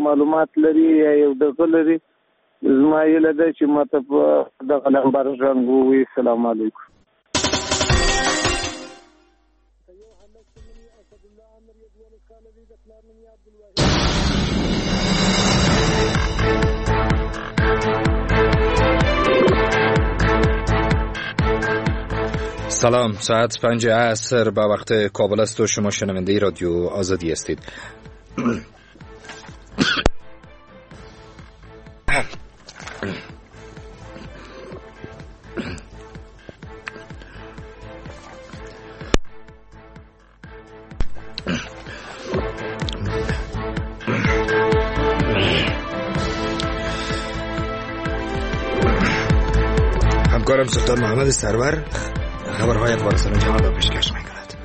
معلومات لري یا یو دغه لري زما یې لده چې ماته په دغه نمبر رنګ ووي. السلام علیکم. سلام، ساعت 5 عصر به وقت کابل است و شما شنونده رادیو آزادی هستید. همکارم سلطان محمد سرور خبرهای افغانستان جهان را پیشکش می‌کند.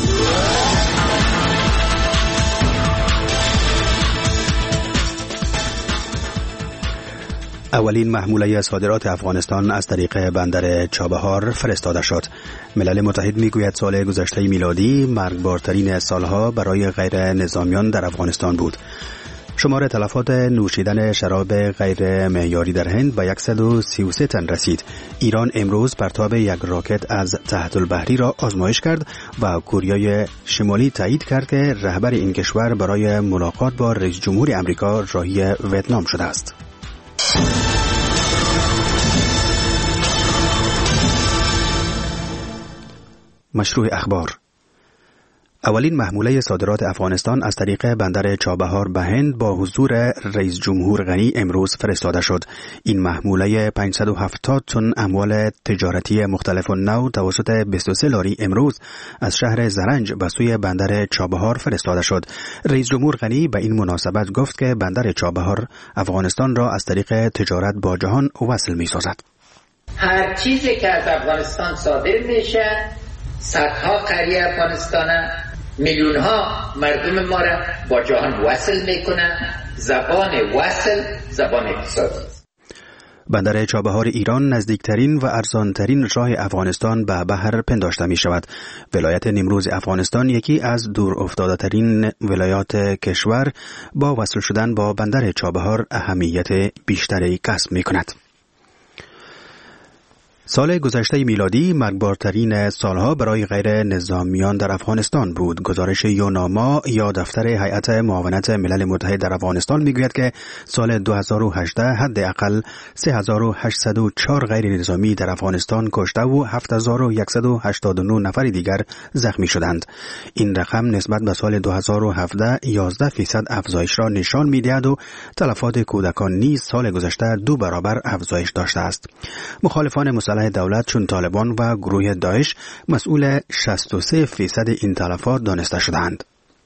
اولین محموله صادرات افغانستان از طریق بندر چابهار فرستاده شد. ملل متحد میگوید سال گذشته میلادی مرگبارترین سالها برای غیر نظامیان در افغانستان بود. شمار تلفات نوشیدن شراب غیر معیاری در هند به 133 تن رسید. ایران امروز پرتاب یک راکت از تحت البحری را آزمایش کرد و کره شمالی تایید کرد که رهبر این کشور برای ملاقات با رئیس جمهور آمریکا راهی ویتنام شده است. مشروع اخبار. اولین محموله صادرات افغانستان از طریق بندر چابهار به هند با حضور رئیس جمهور غنی امروز فرستاده شد. این محموله 570 تن اموال تجارتی مختلف النوع توسط 23 لاری امروز از شهر زرنج به سوی بندر چابهار فرستاده شد. رئیس جمهور غنی به این مناسبت گفت که بندر چابهار افغانستان را از طریق تجارت با جهان وصل می‌سازد. هر چیزی که از افغانستان صادر میشه صدها قریه افغانستان میلیون ها مردم ما را با جهان وصل میکنه. زبان وصل زبان اقتصادی است. بندر چابهار ایران نزدیکترین و ارزانترین راه افغانستان به بحر پنداشته می شود. ولایت نیمروز افغانستان یکی از دور افتاده ترین ولایات کشور با وصل شدن با بندر چابهار اهمیت بیشتری کسب می کند. سال گذشته میلادی مرگبارترین سالها برای غیر نظامیان در افغانستان بود. گزارش یوناما یا دفتر هیئت معاونت ملل متحد در افغانستان میگوید که سال 2018 حداقل 3804 غیر نظامی در افغانستان کشته و 7189 نفر دیگر زخمی شدند. این رقم نسبت به سال 2017 11% افزایش را نشان میدهد و تلفات کودکان نیز سال گذشته 2 برابر افزایش داشته است. مخالفان مسلح دولت چون طالبان و گروه داعش مسئول 63% این تلفات دانسته شدند.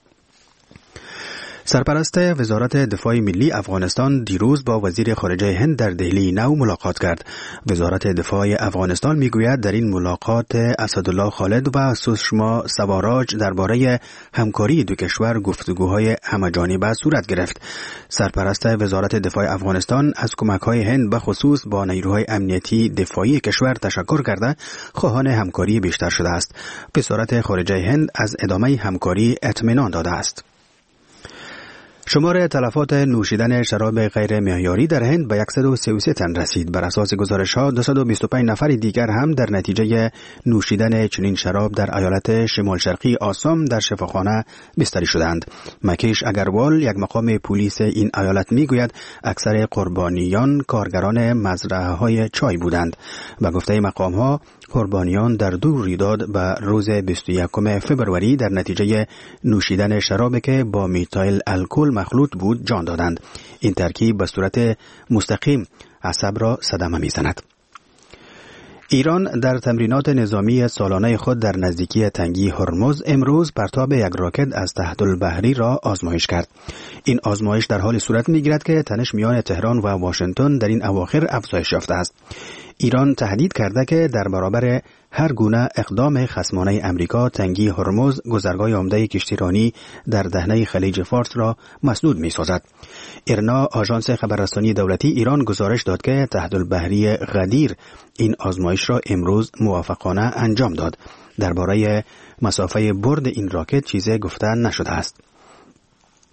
سرپرست وزارت دفاع ملی افغانستان دیروز با وزیر خارجه هند در دهلی نو ملاقات کرد. وزارت دفاع افغانستان میگوید در این ملاقات اسدالله خالد و سشما سواراج درباره همکاری دو کشور گفتگوهای همه‌جانبه صورت گرفت. سرپرست وزارت دفاع افغانستان از کمک‌های هند به خصوص با نیروهای امنیتی دفاعی کشور تشکر کرده خواهان همکاری بیشتر شده است. وزارت خارجه هند از ادامه همکاری اطمینان داده است. شمار تلفات نوشیدن شراب غیر معیاری در هند به 133 تن رسید. بر اساس گزارش‌ها 225 نفر دیگر هم در نتیجه نوشیدن چنین شراب در ایالت شمال شرقی آسام در شفاخانه بستری شدند. مکیش اگروال یک مقام پلیس این ایالت میگوید اکثر قربانیان کارگران مزرعه‌های چای بودند. به گفته مقام‌ها قربانیان در 2 رویداد به روز 21 فوریه در نتیجه نوشیدن شرابی که با میتایل الکل مخلوط بود جان دادند. این ترکیب به صورت مستقیم عصب را صدمه میزند. ایران در تمرینات نظامی سالانه خود در نزدیکی تنگی هرمز امروز پرتاب یک راکت از تحت البحری را آزمایش کرد. این آزمایش در حال صورت میگیرد که تنش میان تهران و واشنگتن در این اواخر افزایش یافته است. ایران تهدید کرده که در برابر هر گونه اقدام خصمانه امریکا تنگی هرمز گذرگاه عمده کشتیرانی در دهنه خلیج فارس را مسدود می‌سازد. ایرنا آژانس خبررسانی دولتی ایران گزارش داد که تحت البحری غدیر این آزمایش را امروز موافقانه انجام داد. درباره مسافه برد این راکت چیزی گفته نشده است.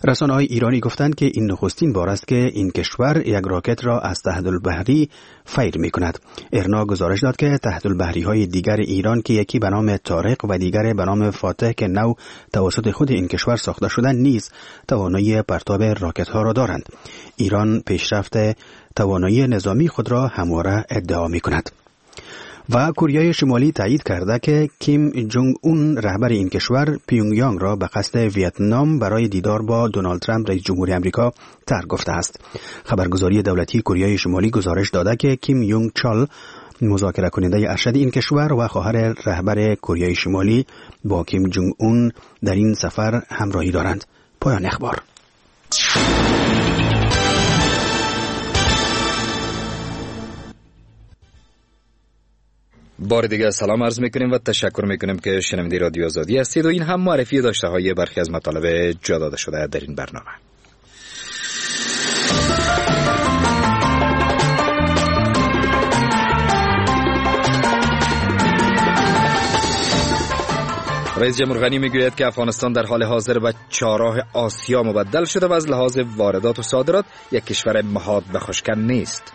رسانه‌های ایرانی گفتند که این نخستین بار است که این کشور یک راکت را از تحت‌البحری فیر می‌کند. ایرنا گزارش داد که تحت‌البحری‌های دیگر ایران که یکی به نام طارق و دیگر به نام فاتح که نو توسط خود این کشور ساخته شدند نیز توانایی پرتاب راکت‌ها را دارند. ایران پیشرفت توانایی نظامی خود را همواره ادعا می‌کند. و کره شمالی تایید کرده که کیم جونگ اون رهبر این کشور پیونگیانگ را به قصد ویتنام برای دیدار با دونالد ترامپ رئیس جمهوری آمریکا ترک گفته است. خبرگزاری دولتی کره شمالی گزارش داده که کیم یونگ چال مذاکره کننده ارشد این کشور و خواهر رهبر کره شمالی با کیم جونگ اون در این سفر همراهی دارند. پایان اخبار. بار دیگه سلام عرض میکنیم و تشکر میکنیم که شنونده رادیو آزادی هستید و این هم معرفی داشته های برخی از مطالب جا داده شده در این برنامه. رئیس جمهور غنی میگوید که افغانستان در حال حاضر به چهارراه آسیا مبدل شده و از لحاظ واردات و صادرات یک کشور محاط به خشکن نیست.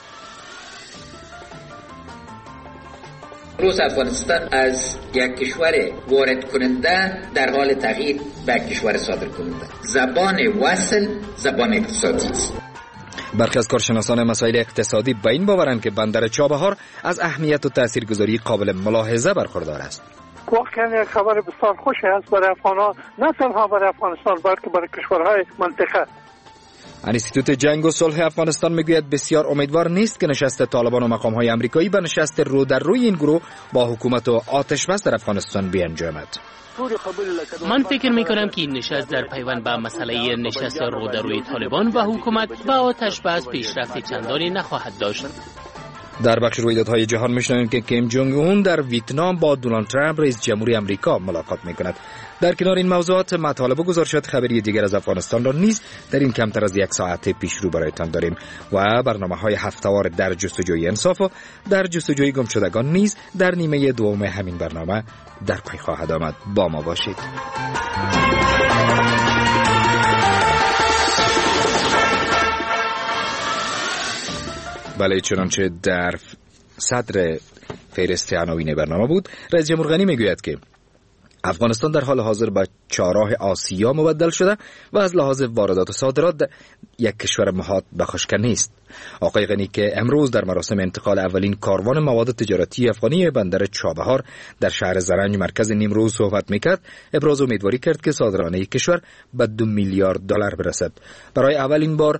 امروز افغانستان از یک کشور وارد کننده در حال تغییر به کشور صادر کننده. زبان وصل زبان اقتصادی است. برخی از کارشناسان مسائل اقتصادی به این باورند که بندر چابهار از اهمیت و تاثیرگذاری قابل ملاحظه برخوردار است. واقعا یک خبر بسیار خوشی است برای افغانان، نه تنها برای افغانستان بلکه برای کشورهای منطقه. انستیتوت جنگ و صلح افغانستان میگوید بسیار امیدوار نیست که نشست طالبان و مقام‌های آمریکایی به نشست رو در روی این گروه با حکومت و آتش بس در افغانستان بیانجامد. من فکر میکنم که این نشست در پیوند به مسئله نشست رو در روی طالبان و حکومت و آتش بس پیشرفت چندانی نخواهد داشت. در بخش رویدادهای جهان میشنویم که کیم جونگ اون در ویتنام با دونالد ترامپ رئیس جمهوری آمریکا ملاقات میکند. در کنار این موضوعات مطالب و گزارشات خبری دیگر از افغانستان را نیز در این کمتر از یک ساعت پیش رو برایتان داریم و برنامه‌های هفته‌وار در جستجوی انصاف و در جستجوی گمشدگان نیز در نیمه دوم همین برنامه در پی خواهد آمد. با ما باشید. بله، چنانچه در صدر فهرست عناوین برنامه بود، رئیس جمهور غنی میگوید که افغانستان در حال حاضر به چهارراه آسیا مبدل شده و از لحاظ واردات و صادرات یک کشور محاط به خشکن نیست. آقای غنی که امروز در مراسم انتقال اولین کاروان مواد تجارتی افغانی بندر چابهار در شهر زرنج مرکز نیمروز صحبت میکرد، ابراز امیدواری کرد که صادرانه کشور به 2 میلیارد دلار برسد. برای اولین بار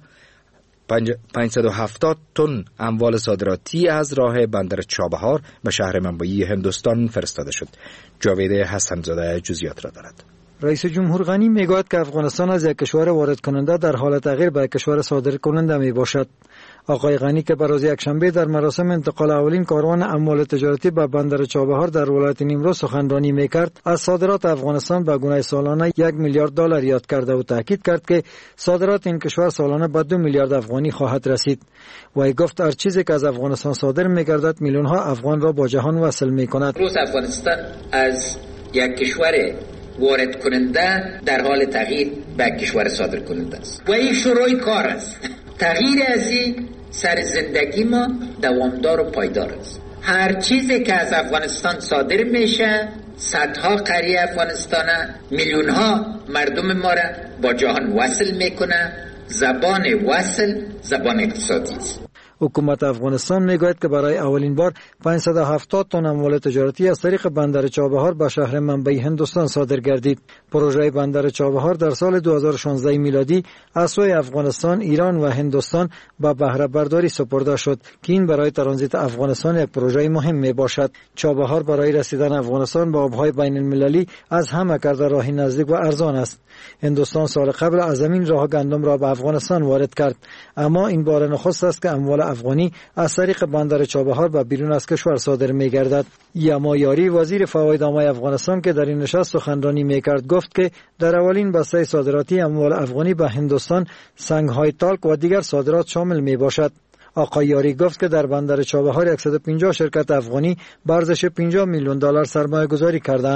570 تن اموال صادراتی از راه بندر چابهار به شهر منبعی هندوستان فرستاده شد. جاوید حسن‌زاده جزئیات را دارد. رئیس جمهور غنی میگوید که افغانستان از یک کشور وارد کننده در حال تغییر به کشور صادر کننده می باشد. آقای غنی که بر روز یکشنبه در مراسم انتقال اولین کاروان اموال تجارتی به بندر چابهار در ولایت نیمروز سخنرانی میکرد، از صادرات افغانستان به گونه سالانه 1 میلیارد دلار یاد کرده و تاکید کرد که صادرات این کشور سالانه به 2 میلیارد افغانی خواهد رسید. و گفت هر چیزی که از افغانستان صادر میگردد میلیون ها افغان را با جهان وصل میکند. روز افغانستان از یک کشور وارد کننده در حال تغییر به کشور صادر کننده است و این شروع کار است. تغییر از این سر زندگی ما دوامدار و پایدار است. هر چیزی که از افغانستان صادر میشه صدها قریه افغانستان میلیون ها مردم ما را با جهان وصل میکنه. زبان وصل زبان اقتصادی است. حکومت افغانستان میگوید که برای اولین بار 570 تن اموال تجارتی از طریق بندر چابهار به شهر منبعی هندوستان صادر گردید. پروژه بندر چابهار در سال 2016 میلادی از سوی افغانستان، ایران و هندوستان به بهره برداری سپرده شد که این برای ترانزیت افغانستان یک پروژه مهم می باشد. چابهار برای رسیدن افغانستان به آبهای بین المللی از همه کرده راهی نزدیک و ارزان است. هندوستان سال قبل از زمین راه گندم را به افغانستان وارد کرد، اما این بار نخست است که اموال افغانی از طریق بندر چابهار به بیرون از کشور صادر می‌گردد. یما یاری وزیر فواید عامه افغانستان که در این نشست سخنرانی می‌کرد گفت که در اولین بسته صادراتی اموال افغانی به هندوستان سنگ‌های تالک و دیگر صادرات شامل می‌باشد. آقای یاری گفت که در بندر چابهار 150 شرکت افغانی به ارزش 50 میلیون دلار سرمایه گذاری کردند.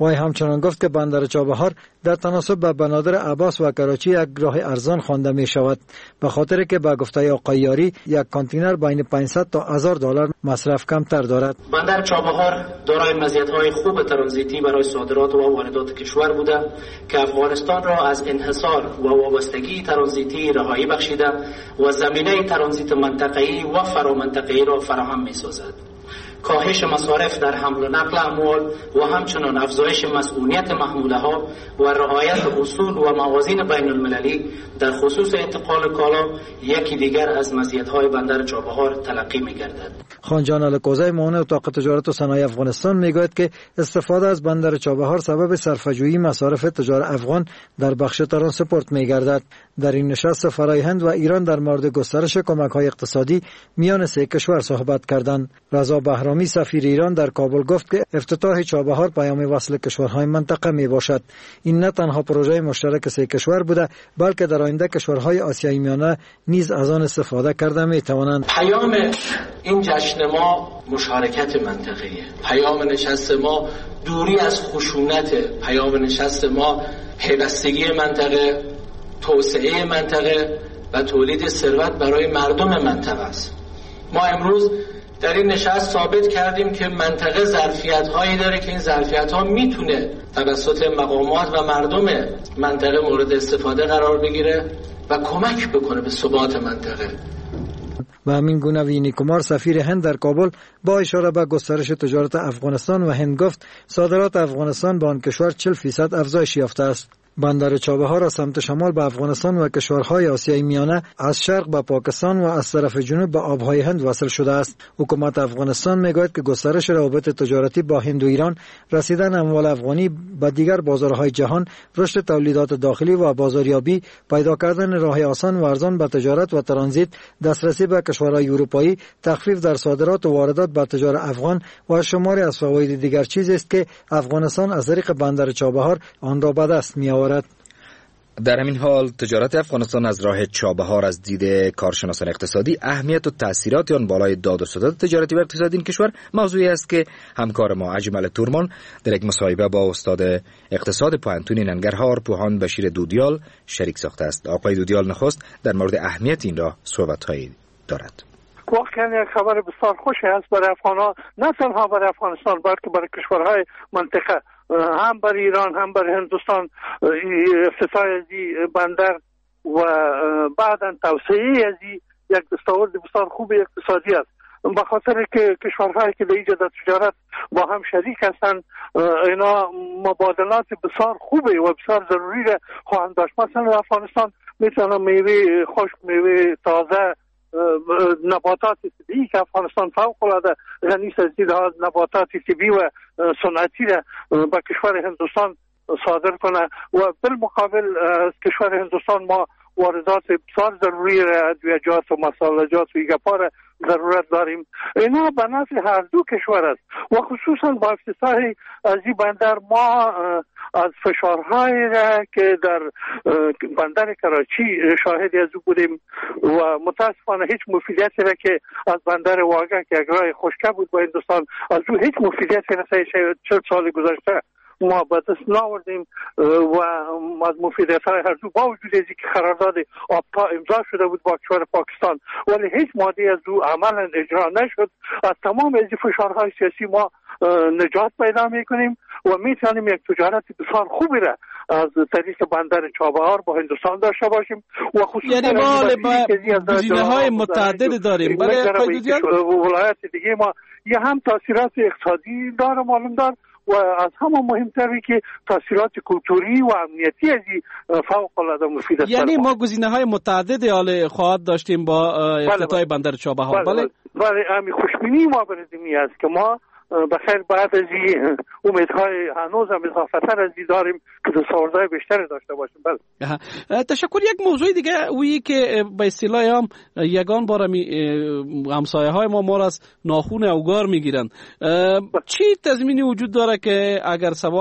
وی همچنان گفت که بندر چابهار در تناسب به بنادر عباس و کراچی یک راه ارزان خوانده می شود، به خاطر که به گفته آقای یاری یک کانتینر بین 500 تا 1000 دلار مصرف کمتر دارد. بندر چابهار دارای مزیت‌های خوب ترانزیتی برای صادرات و واردات کشور بوده که افغانستان را از انحصار و وابستگی ترانزیتی رهایی بخشیده و زمینه ترانزیت منطقه‌ای و فرامنطقه‌ای را فراهم می‌سازد. کاهش مصارف در حمل و نقل اموال و همچنین افزایش مسئولیت محموله‌ها و رعایت اصول و موازین بین المللی در خصوص انتقال کالا یکی دیگر از مزیت‌های بندر چابهار تلقی می‌گردد. خان جان الکوزی معاون اتاق تجارت و صنایع افغانستان میگوید که استفاده از بندر چابهار سبب صرفه‌جویی مصارف تجار افغان در بخش ترانسپورت می‌گردد. در این نشست سفرای هند و ایران در مورد گسترش کمک‌های اقتصادی میان سه کشور صحبت کردند. رضا بهرامی سفیر ایران در کابل گفت که افتتاح چابهار پیام وصل کشورهای منطقه می باشد. این نه تنها پروژه مشترک سه کشور بوده، بلکه در آینده کشورهای آسیای میانه نیز از آن استفاده کرده می توانند. پیام این جشن ما مشارکت منطقه‌ای، پیام نشست ما دوری از خشونت، پیام نشست ما پیوستگی منطقه، توسعه منطقه و تولید ثروت برای مردم منطقه است. ما امروز در این نشست ثابت کردیم که منطقه ظرفیت‌هایی داره که این ظرفیت‌ها میتونه توسط مقامات و مردم منطقه مورد استفاده قرار بگیره و کمک بکنه به ثبات منطقه. و همین گونه وینی کمار سفیر هند در کابل با اشاره به گسترش تجارت افغانستان و هند گفت صادرات افغانستان به آن کشور 40% افزایش یافته است. بندر چابهار از سمت شمال به افغانستان و کشورهای آسیای میانه، از شرق به پاکستان و از طرف جنوب به آبهای هند وصل شده است. حکومت افغانستان میگوید که گسترش روابط تجارتی با هند و ایران، رسیدن اموال افغانی به دیگر بازارهای جهان، رشد تولیدات داخلی و بازاریابی، پیدا کردن راه آسان و ارزان به تجارت و ترانزیت، دسترسی به کشورهای اروپایی، تخفیف در صادرات و واردات به تجار افغان و شماری از فواید دیگر چیزی است که افغانستان از طریق بندر چابهار آن را به دست می‌آورد. در همین حال تجارت افغانستان از راه چابهار از دید کارشناسان اقتصادی اهمیت و تأثیرات آن بالای داد و ستد تجارتی و اقتصادی این کشور موضوعی است که همکار ما اجمل تورمان در یک مصاحبه با استاد اقتصاد پوهنتون ننگرهار پوهان بشیر دودیال شریک ساخته است. آقای دودیال نخست در مورد اهمیت این راه صحبت‌هایی دارد. واقعا یک خبر بسیار خوشی است برای افغان‌ها، نه تنها برای افغانستان بلکه برای کشورهای منطقه، هم برای ایران هم برای هندوستان. افتتاح از بندر و بعداً توسعه از یک دستاورد بسیار خوب اقتصادی است، به خاطر که کشورهایی که در اینجا در تجارت با هم شریک هستند، اینا مبادلات بسیار خوبه و بسیار ضروری را خواهند داشت. مثلا افغانستان میتونه میوه خشک، میوه تازه، نباتات طبیعی که افغانستان فوق العاده غنی است، از دید نباتات طبیعی و صنعتی را به کشور هندوستان صادر کنه و بالمقابل از کشور هندوستان ما واردات بسیار ضروری را، ادویه‌جات و مصالحجات و ایگپا را ضرورت داریم. اینا به نفع هر دو کشور است و خصوصا با افتتاح از این بندر ما از فشارهایی را که در بندر کراچی شاهدی از او بودیم و متاسفانه هیچ مفیدیتی را که از بندر واگه که یک راه خشکه بود با هندوستان، از او هیچ مفیدیتی را 40 سال گذشته ما به دست ناوردیم و از مفیدیت‌های هر دو با وجود از اینکه قرارداد آبتا امضا شده بود با کشور پاکستان، ولی هیچ ماده از او عملا اجرا نشد. از تمام از فشارهای سیاسی ما نجات پیدا میکنیم و میتونیم یک تجارت بسیار خوبی را از طریق بندر چابهار با هندوستان داشته باشیم و خصوصا یعنی ما گزینه‌های متعدد داریم. برای ولایت دیگه ما یه هم تاثیرات اقتصادی داره معلوم دار و از همه مهمتری که تاثیرات کلتوری و امنیتی از فوق العاده مفید است. یعنی ما گزینه‌های متعددی حال خواهد داشتیم با افتتاح بندر چابهار. بله همین خوشبینی ما برای است که ما بخیر بعد از این امیدهای هنوز هم اضافتر از این داریم که دستاوردهای بیشتری داشته باشیم. بله تشکر. یک موضوع دیگه اویی که به اصطلاح هم یگان بار همسایه های ما را از ناخون اوگار میگیرن، چی تضمینی وجود داره که اگر سبا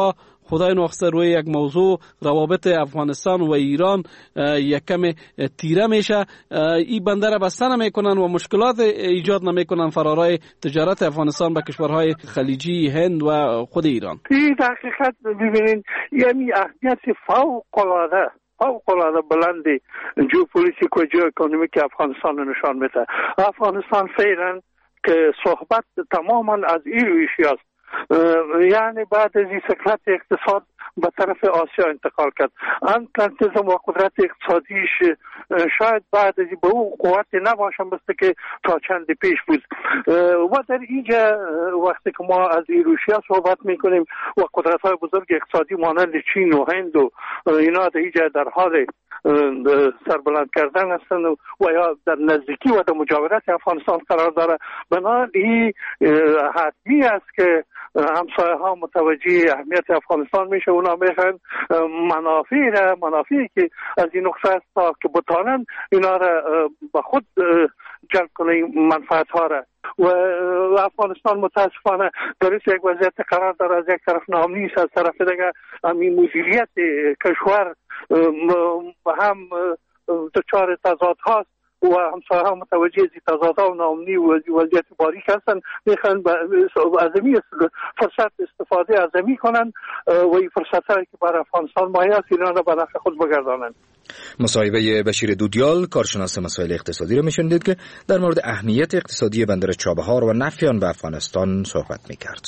خدای نخسته روی یک موضوع روابط افغانستان و ایران یک کم تیره میشه، این بندر بسته نمیکنن و مشکلات ایجاد نمیکنن فرارای تجارت افغانستان به کشورهای خلیجی، هند و خود ایران. این حقیقت ببینید یعنی اهمیت فوق العاده بلند ژئوپلیتیک و ژئواکونومیک افغانستان رو نشان میده. افغانستان فعلا که صحبت تماما از این رویشی است، یعنی بعد از این سکلت اقتصاد به طرف آسیا انتقال کرد. اتلانتیسم و قدرت اقتصادیش شاید بعد از به اون قوت نباشن بسته که تا چند پیش بود. و در اینجا وقتی که ما از روسیه صحبت میکنیم و قدرت های بزرگ اقتصادی مانند چین و هند و اینا در اینجا در حال سربلند کردن هستند و یا در نزدیکی و در مجاورت افغانستان قرار داره، بنابراین حتمی است که همسایه ها متوجه اهمیت افغانستان میشه. اونا میخوان منافعی که از این نقطه است تا که بتانن اینا را به خود جلب کنه منفعت ها را. و افغانستان متاسفانه در یک وضعیت قرار داره، از یک طرف ناامنی است، از طرف دیگه همین مدیریت کشور هم دچار تضاد هاست و همسایه ها متوجه از تضادها و ناامنی و وضعیت باریک هستن، میخوان از این فرصت استفاده از این کنن و این فرصت هایی که برای افغانستان مایه است اینا را به نفع خود بگردانند. مصاحبه بشیر دودیال کارشناس مسائل اقتصادی رو میشنیدید که در مورد اهمیت اقتصادی بندر چابهار و نفع آن به افغانستان صحبت میکرد.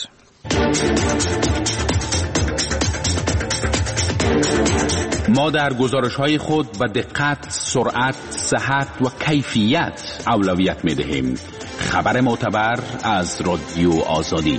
ما در گزارش‌های خود به دقت، سرعت، صحت و کیفیت اولویت می‌دهیم. خبر معتبر از رادیو آزادی.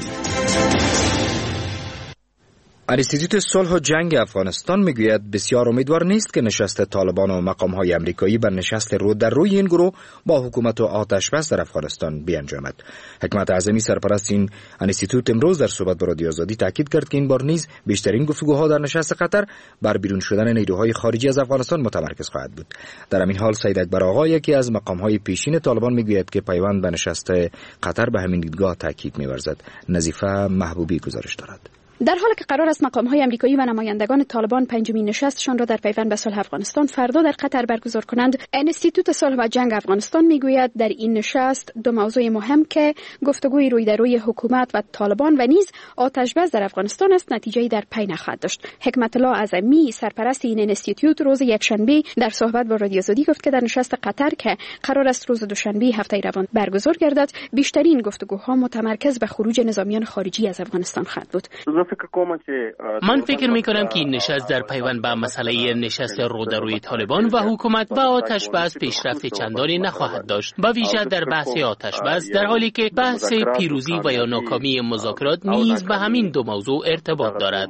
انستیتوت صلح و جنگ افغانستان میگوید بسیار امیدوار نیست که نشست طالبان و مقام‌های آمریکایی بر نشست رو در روی این گروه با حکومت و آتش بس در افغانستان بیانجامد. حکمت اعظمی سرپرست این انستیتوت امروز در صحبت با رادیو آزادی تاکید کرد که این بار نیز بیشترین گفتگوها در نشست قطر بر بیرون شدن نیروهای خارجی از افغانستان متمرکز خواهد بود. در همین حال سید اکبر آقا یکی از مقام‌های پیشین طالبان میگوید که پیوند به نشست قطر به همین دیدگاه تاکید می‌ورزد. نظیفه محبوبی گزارش دارد. در حالی که قرار است مقام‌های آمریکایی و نمایندگان طالبان پنجمین نشستشان را در پیوند به صلح افغانستان فردا در قطر برگزار کنند، انستیتوت صلح و جنگ افغانستان میگوید در این نشست دو موضوع مهم که گفتگوی روی در روی حکومت و طالبان و نیز آتش بس در افغانستان است نتیجه‌ای در پی نخواهد داشت. حکمت الله اعظمی سرپرست این انستیتوت روز یکشنبه در صحبت با رادیو آزادی گفت که در نشست قطر که قرار است روز دوشنبه هفته روان برگزار گردد بیشترین گفتگوها متمرکز به خروج نظامیان خارجی از افغانستان خواهد بود. من فکر میکنم که این نشست در پیوند به مسئله نشست رو در روی طالبان و حکومت و آتش بس پیشرفت چندانی نخواهد داشت، با ویژه در بحث آتش بس، در حالی که بحث پیروزی و یا ناکامی مذاکرات نیز به همین دو موضوع ارتباط دارد.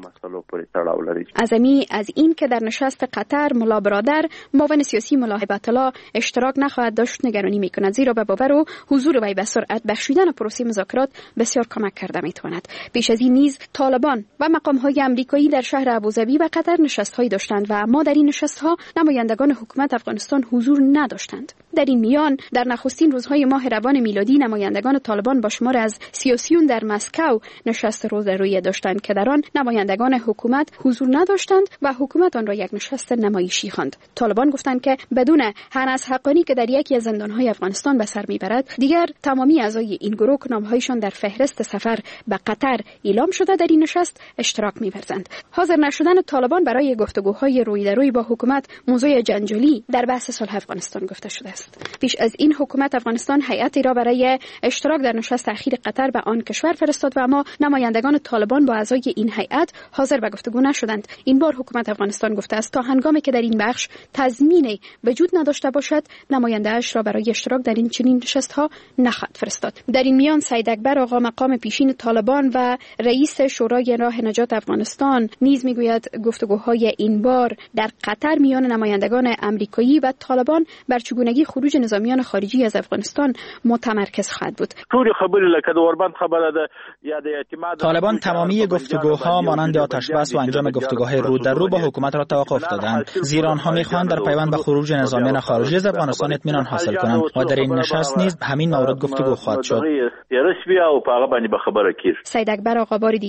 اعظمی از این که در نشست قطر ملا برادر معاون سیاسی ملا هبت الله اشتراک نخواهد داشت نگرانی میکند، زیرا به باور او حضور وی به سرعت بخشیدن پروسه مذاکرات بسیار کمک کرده میتواند. پیش از این نیز طالبان و مقام‌های آمریکایی در شهر ابوظبی و قطر نشست‌هایی داشتند و اما در این نشست‌ها نمایندگان حکومت افغانستان حضور نداشتند. در این میان در نخستین روزهای ماه روان میلادی نمایندگان طالبان با شمار از سیاسیون در مسکو نشست روی داشتند که در آن نمایندگان حکومت حضور نداشتند و حکومت آن را یک نشست نمایشی خواند. طالبان گفتند که بدون هنس حقانی که در یکی از زندان‌های افغانستان به سر میبرد، دیگر تمامی اعضای این گروه نامه‌هایشان در فهرست سفر به قطر اعلام شده در این نشست اشتراک می‌ورزند. حاضر نشدن طالبان برای گفتگوهای روی در روی با حکومت موضوع جنجالی در بحث صلح افغانستان گفته شده است. پیش از این حکومت افغانستان هیئتی را برای اشتراک در نشست اخیر قطر به آن کشور فرستاد و اما نمایندگان طالبان با اعضای این هیئت حاضر به گفتگو نشدند. این بار حکومت افغانستان گفته است تا هنگامی که در این بخش تضمینی وجود نداشته باشد نماینده‌اش را برای اشتراک در این چنین نشست‌ها نخواهد فرستاد. در این میان سید اکبر آقا مقام پیشین طالبان و رئیس شورای راه نجات افغانستان نیز میگوید گفتگوهای این بار در قطر میان نمایندگان آمریکایی و طالبان بر چگونگی خروج نظامیان خارجی از افغانستان متمرکز خواهد بود. طالبان تمامی گفتگوها مانند آتش بس و انجام گفتگوهای رو در رو با حکومت را توقف دادند، زیرا آنها میخواهند در پیوند به خروج نظامیان خارجی از افغانستان اطمینان حاصل کنند و در این نشست نیز همین مورد گفتگو خواهد شد. سید اکبر آقا بار دیگر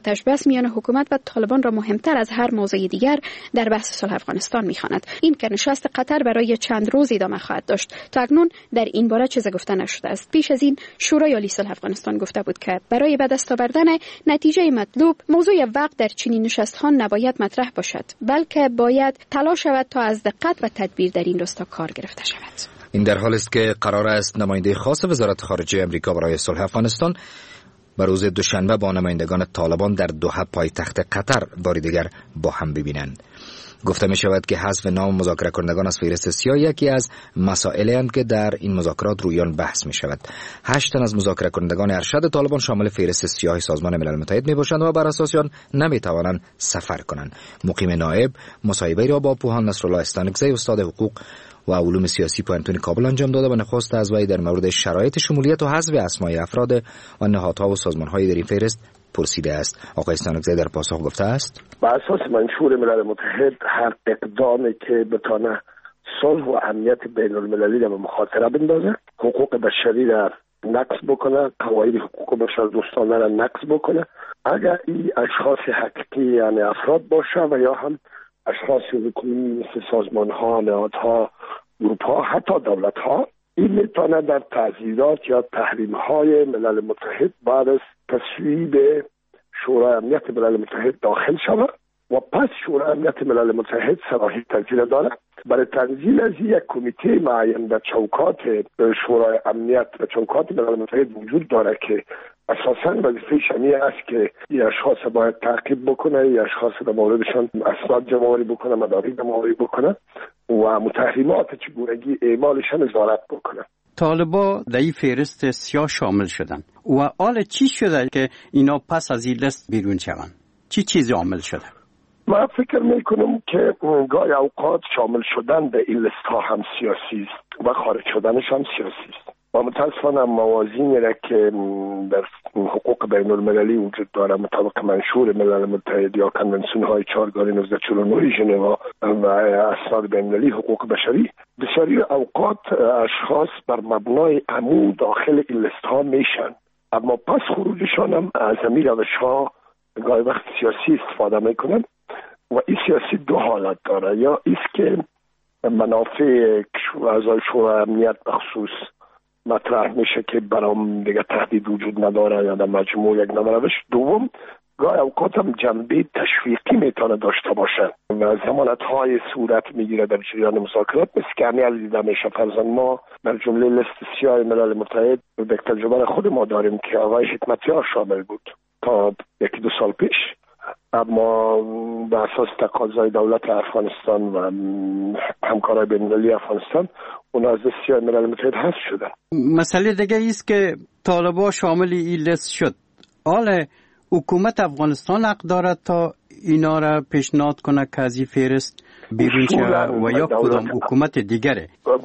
آتش‌بس میان حکومت و طالبان را مهمتر از هر موضوع دیگر در بحث صلح افغانستان می‌خواند. این که نشست قطر برای چند روز ادامه خواهد داشت. تا اکنون در این باره چیزی گفته نشده است. پیش از این شورای عالی صلح افغانستان گفته بود که برای به دست آوردن نتیجه مطلوب موضوع وقت در چنین نشست‌ها نباید مطرح باشد، بلکه باید تلاش شود تا از دقت و تدبیر در این راستا کار گرفته شود. این در حالی است که قرار است نماینده خاص وزارت خارجه امریکا برای صلح افغانستان به روز دوشنبه با نمایندگان طالبان در دوحه پایتخت قطر بار دیگر با هم ببینند. گفته می شود که حذف نام مذاکره کنندگان از فهرست سیاه یکی از مسائلی است که در این مذاکرات روی آن بحث می شود. 8 تن از مذاکره کنندگان ارشد طالبان شامل فهرست سیاه سازمان ملل متحد می باشند و بر اساس آن نمی توانند سفر کنند. مقیم نائب مصاحبه را با پوهان نصرالله استانکزی استاد حقوق و علوم سیاسی پوهنتون کابل انجام داده و نخست از وی در مورد شرایط شمولیت و حذف اسمای افراد و نهادها و سازمان‌های در این فهرست پرسیده است. آقای استانکزی در پاسخ گفته است: بر اساس منشور ملل متحد هر اقدامی که بتونه صلح و امنیت بین المللی را به مخاطره بندازه، حقوق بشری را نقض بکنه، قواعد حقوق بشر دوستانه را نقض بکنه، اگر این اشخاص حقیقی یعنی افراد باشه و یا هم اشخاص حکومی مثل سازمان‌ها، نهادها، گروپ‌ها، حتی دولت‌ها، این میتونه در تعزیرات یا تحریم‌های ملل متحد بعد از تصویب شورای امنیت ملل متحد داخل شود و پس شورای امنیت ملل متحد صلاحیت تنزیل دارد. برای تنزیل از یک کمیته معین در چوکات شورای امنیت و چوکات ملل متحد وجود داره که اساساً وظیفه شمی است که این اشخاص باید تعقیب بکنه، این اشخاص در موردشان اسناد جمع‌آوری بکنه، مدارک جمع‌آوری بکنه و متحرمات چگونگی اعمالشان نظارت بکنه. طالبا در این فهرست سیاه شامل شدن و حالا چی شده که اینا پس از این لیست بیرون شوند؟ چی چیزی عامل شده؟ من فکر میکنم که گاهی اوقات شامل شدن به این لیست ها هم سیاسی است و خارج شدنش هم سیاسی است. و متاسفانه موازینی را که در حقوق بین المللی وجود داره مطابق منشور ملل متحد یا کنونسیون های چهارگانه 1949 ژنو و اسناد بین المللی حقوق بشری، بسیاری اوقات اشخاص بر مبنای عموم داخل این لیست ها میشن، اما پس خروجشان هم از همین روش ها گاهی وقت سیاسی استفاده میکنن و این سیاسی دو حالت داره. یا ایست که منافع اعضای شورای امنیت بخصوص مطرح میشه که برام دیگه تهدید وجود نداره یا در مجموع یک نمایش. دوم، گاهی اوقات هم جنبه تشویقی میتونه داشته باشه و ضمانت های صورت میگیره در جریان مذاکرات، مثل که همین دیده میشه. فرضاً ما در جمله لیست سیاه ملل متحد در تجربه خود ما داریم که آقای حکمتیار شامل بود تا 1-2 سال پیش، اما به اساس تقاضای دولت افغانستان و همکارای بین‌المللی افغانستان اون از سیاه ملل متحد حذف شدن. مسئله دیگه ایست که طالبا شامل این لیست شد. حالا حکومت افغانستان حق دارد تا اینا را پیشنهاد کنه که از این فهرست بیرون شه و یا کدام حکومت دیگره؟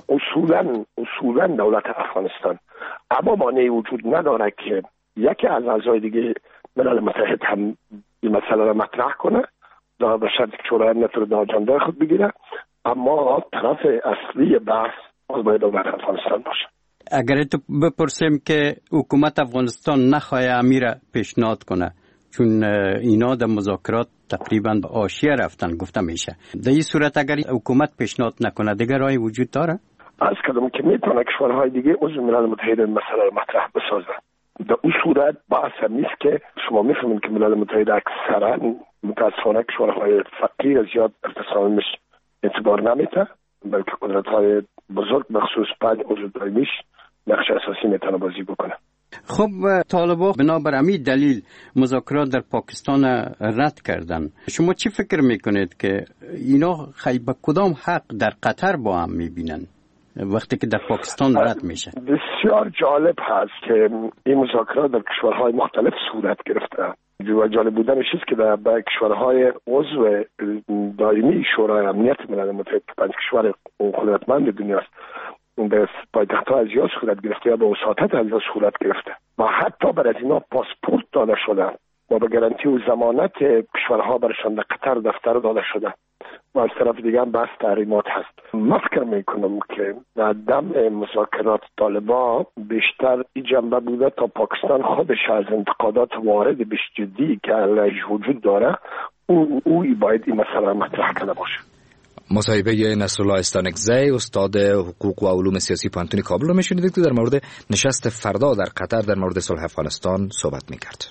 اصولا دولت افغانستان، اما مانعی وجود نداره که یکی از اعضای دیگه ملل متحد هم این مسئله را مطرح کنه و به شرطی که شورای امنیت رو در آجنده خود بگیره، اما طرف اصلی بحث باید دولت افغانستان باشه. اگر تو بپرسیم که حکومت افغانستان نخواهی امیر پیشنهاد کنه، چون اینا در مذاکرات تقریبا به حاشیه رفتن گفته میشه، در این صورت اگر حکومت پیشنهاد نکنه دیگر راهی وجود داره؟ از کدام که میتونه کشورهای دیگه عضو ملل متحد مسئله رو مطرح بسازن. در اون صورت بحث هم نیست که شما میفهمید که ملل متحد اکثرا متاسفانه کشورهای فقیر زیاد اقتصادیش اعتبار نمیده، بلکه قدرت‌های بزرگ بخصوص 5 عضو دائمیش نقش اساسی میتونه بازی بکنه. خب طالبان بنابر همین دلیل مذاکرات در پاکستان رد کردن. شما چی فکر میکنید که اینا به کدام حق در قطر با هم میبینن وقتی که در پاکستان رد میشه؟ بسیار جالب هست که این مذاکرات در کشورهای مختلف صورت گرفته و جالب بودنش است که در کشورهای عضو دائمی شورای امنیت ملل متحد 5 کشور قدرتمند دنیا است، به پایتخت‌ها از یا صورت گرفته یا به وساطت از یا صورت گرفته و حتی بر از اینا پاسپورت داده شده و به گارانتی و ضمانت کشورها برشان در قطر دفتر داده شده و از طرف دیگه هم بحث تحریمات هست. من فکر میکنم که دم مذاکرات طالبان بیشتر این جنبه بوده تا پاکستان خودش از انتقادات وارد بیش جدی که علیه وجود داره اوی باید این مسئله مطرح کنه باشه. مصاحبه نصرالله استانکزی استاد حقوق و علوم سیاسی پانتون کابل رو میشنیدید که در مورد نشست فردا در قطر در مورد صلح افغانستان صحبت میکرد.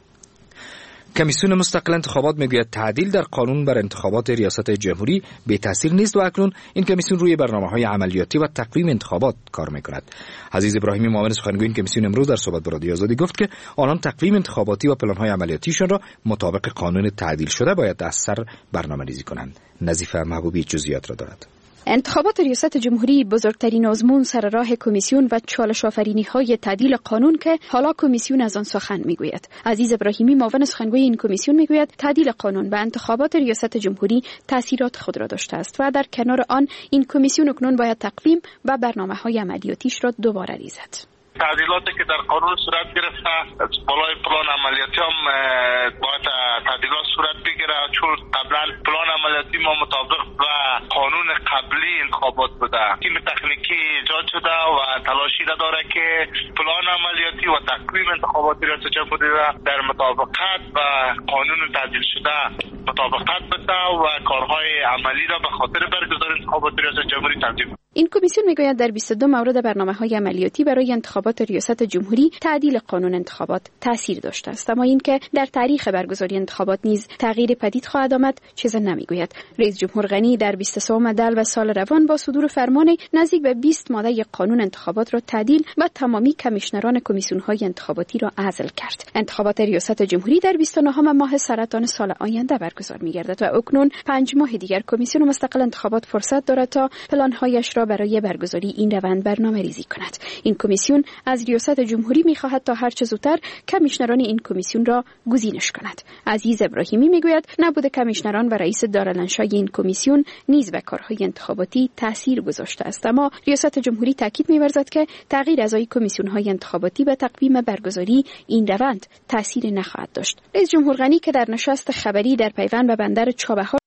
کمیسیون مستقل انتخابات میگوید تعدیل در قانون بر انتخابات ریاست جمهوری بی تاثیر نیست و اکنون این کمیسیون روی برنامه‌های عملیاتی و تقویم انتخابات کار میکند. عزیز ابراهیمی معاون سخنگوی این کمیسیون امروز در صحبت با رادیو آزادی گفت که آنان تقویم انتخاباتی و پلن‌های عملیاتیشان را مطابق قانون تعدیل شده باید از سر برنامه‌ریزی کنند. نظیفه محبوبی جزئیات را دارد. انتخابات ریاست جمهوری بزرگترین آزمون سر راه کمیسیون و چالش آفرینی‌های تعدیل قانون که حالا کمیسیون از آن سخن میگوید. عزیز ابراهیمی معاون سخنگوی این کمیسیون میگوید تعدیل قانون به انتخابات ریاست جمهوری تاثیرات خود را داشته است و در کنار آن این کمیسیون اکنون باید تقویم و برنامه‌های عملیاتیش را دوباره ریزد. تعدیلاتی که در قانون صورت گرفته بالای پلان عملیاتی هم باید تعدیلات صورت بگیره، چون قبلا پلان عملیاتی ما مطابق و قانون قبلی انتخابات بوده. تیم تکنیکی ایجاد شده و تلاشی داره که پلان عملیاتی و تقویم انتخابات ریاست جمهوری را در مطابقت و قانون تعدیل شده مطابقت بده و کارهای عملی را به خاطر برگزاری انتخابات ریاست جمهوری ترتیب. این کمیسیون میگوید در 22 مورد برنامه‌های عملیاتی برای انتخابات ریاست جمهوری تعدیل قانون انتخابات تاثیر داشته است، اما اینکه در تاریخ برگزاری انتخابات نیز تغییر پدید خواهد آمد چیز نمیگوید. رئیس جمهور غنی در 23 دلو سال روان با صدور فرمان نزدیک به 20 ماده قانون انتخابات را تعدیل و تمامی کمیشنران کمیسیون‌های انتخاباتی را عزل کرد. انتخابات ریاست جمهوری در 29 ماه سرطان سال آینده برگزار می‌گردد و اکنون 5 ماه دیگر کمیسیون مستقل انتخابات فرصت دارد تا پلان‌هایش را برای برگزاری این روند برنامه‌ریزی کند. این کمیسیون از ریاست جمهوری می‌خواهد تا هر چه زودتر کمیشنران این کمیسیون را گزینش کند. عزیز ابراهیمی میگوید نبود کمیشنران و رئیس دارالانشای این کمیسیون نیز به کارهای انتخاباتی تاثیر گذاشته است، اما ریاست جمهوری تاکید می‌ورزد که تغییر اعضای کمیسیون‌های انتخاباتی به تقویم برگزاری این روند تاثیر نخواهد داشت. رئیس جمهور غنی که در نشست خبری در پیوند به بندر چابهار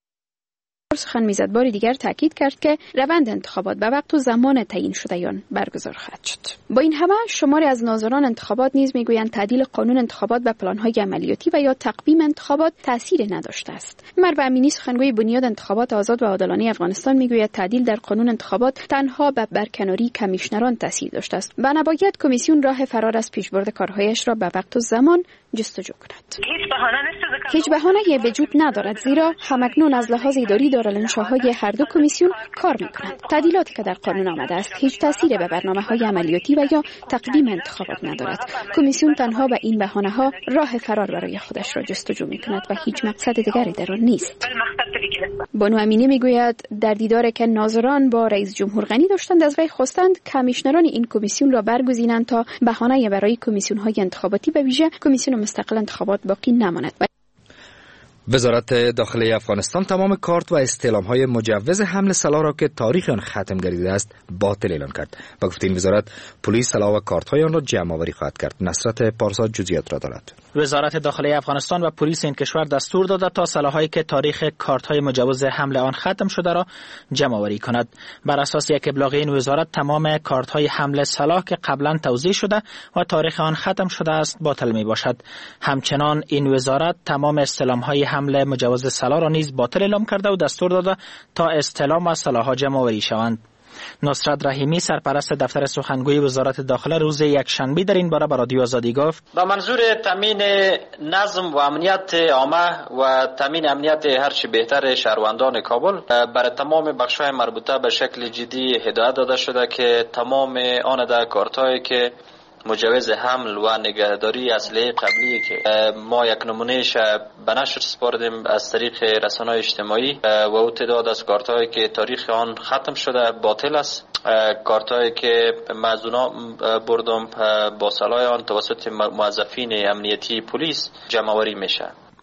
سخن میزد بار دیگر تاکید کرد که روند انتخابات به وقت و زمان تعیین شده‌یان برگزار خواهد شد. با این همه شماری از ناظران انتخابات نیز میگویند تعدیل قانون انتخابات به پلان‌های عملیاتی و یا تقویم انتخابات تاثیر نداشته است. مروه امینی سخنگوی بنیاد انتخابات آزاد و عادلانه افغانستان میگوید تعدیل در قانون انتخابات تنها به برکناری کمیشنران تاثیر داشته است و نباید کمیسیون راه فرار از پیشبرد کارهایش را به وقت و زمان جستجو کند. هیچ بهانه‌ای وجود ندارد، زیرا همکنون از لحاظ اداری دارالانشاهای هر دو کمیسیون کار می‌کنند. تعدیلاتی که در قانون آمده است هیچ تأثیری به برنامه‌های عملیاتی و یا تقدیم انتخابات ندارد. کمیسیون تنها به این بهانه‌ها راه فرار برای خودش را جستجو می‌کند و هیچ مقصد دیگری در آن نیست. بانو امینی میگوید در دیداری که ناظران با رئیس جمهور غنی داشتند از وی خواستند کمیشنران این کمیسیون را برگزینند تا بهانه برای کمیسیون‌های انتخاباتی به ویژه کمیسیون مستقل انتخابات باقی نماند. وزارت داخلی افغانستان تمام کارت و استعلام‌های مجوز حمل سلاح را که تاریخ آن ختم گردیده است باطل اعلان کرد. با گفته این وزارت پلیس سلاح و کارت‌های آن را جمع آوری خواهد کرد. نصرت پارسا جزئیات را دارد. وزارت داخلی افغانستان و پلیس این کشور دستور داده تا سلاح‌هایی که تاریخ کارت‌های مجوز حمل آن ختم شده را جمع آوری کند. بر اساس یک ابلاغ این وزارت تمام کارت‌های حمل سلاح که قبلا توزیع شده و تاریخ آن ختم شده است باطل میباشد. همچنان این وزارت تمام استعلام‌های حمل مجوز سلاح را نیز باطل اعلام کرده و دستور داده تا استعلام و سلاح‌ها جمع آوری شوند. نصرت رحیمی سرپرست دفتر سخنگوی وزارت داخله روز یکشنبه در این باره به رادیو آزادی گفت با منظور تامین نظم و امنیت عامه و تامین امنیت هر چه بهتر شهروندان کابل برای تمام بخش‌های مربوطه به شکل جدی هدایت داده شده که تمام آن کارت‌هایی که مجوز حمل و نگهداری اسلحه قبلی که ما یک نمونهش به نشر سپردیم از طریق رسانه‌های اجتماعی و او تعداد از کارت‌هایی که تاریخ آن ختم شده باطل است. کارت‌هایی که مزونا بردم با سلاح آن توسط موظفین امنیتی پلیس جمع آوری میشه.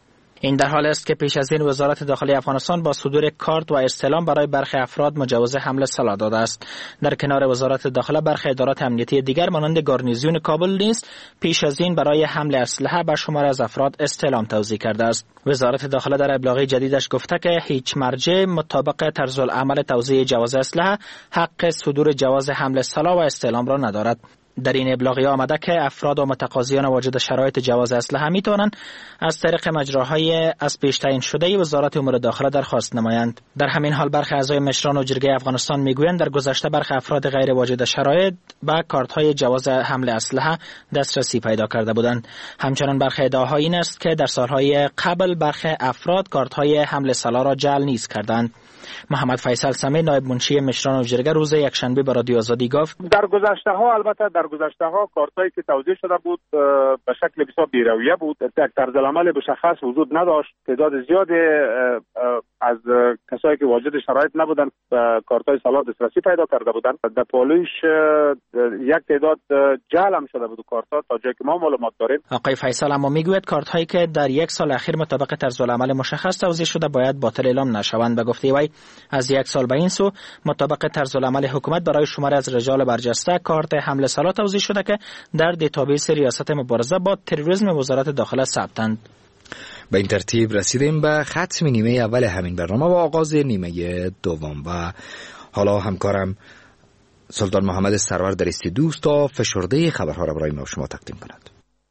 این در حال است که پیش از این وزارت داخلی افغانستان با صدور کارت و استعلام برای برخی افراد مجوز حمل سلاح داده است. در کنار وزارت داخله برخی ادارات امنیتی دیگر مانند گارنیزیون کابل نیز پیش از این برای حمل اسلحه به شمار از افراد استعلام توزیع کرده است. وزارت داخله در ابلاغ جدیدش گفته که هیچ مرجع مطابق طرزالعمل توزیع جواز اسلحه حق صدور جواز حمل سلاح و استعلام را ندارد. در این ابلاغیه آمده که افراد و متقاضیان واجد شرایط جواز اسلحه می توانند از طریق مجراهای از پیش تعیین شده وزارت امور داخله درخواست نمایند. در همین حال برخی اعضای مشران و جرگه افغانستان میگویند در گذشته برخی افراد غیر واجد شرایط به کارت‌های جواز حمل اسلحه دسترسی پیدا کرده بودند. همچنان برخی ادعاها این است که در سالهای قبل برخی افراد کارت‌های حمل سلاح را جعل نیز کردند. محمد فیصل سمی نایب منشی مشران و جرگه روز یکشنبه به رادیو آزادی گفت در گذشته ها کارتایی که توزیع شده بود به شکل بسیار بی‌رویه بود، طرزالعمل مشخص وجود نداشت. تعداد زیادی از کسایی که واجد شرایط نبودند به کارتای سلاح دسترسی پیدا کرده بودند. در پالویش یک تعداد جعل هم شده بود کارتا تا جایی که ما معلومات داریم. آقای فیصل اما میگوید کارت‌هایی که در یک سال اخیر مطابق طرزالعمل مشخص توزیع شده باید باطل اعلام نشوند. به گفته وی از یک سال به این سو مطابق طرزالعمل حکومت برای شمار از رجال برجسته کارت حمل سلاح توزیع شده که در دیتابیس ریاست مبارزه با تروریسم وزارت داخله ثبتند. به این ترتیب رسیدیم به ختم نیمه اول همین برنامه و آغاز نیمه دوم و حالا همکارم سلطان محمد سرور در استودیو تا فشرده خبرها را برای ما شما تقدیم کند.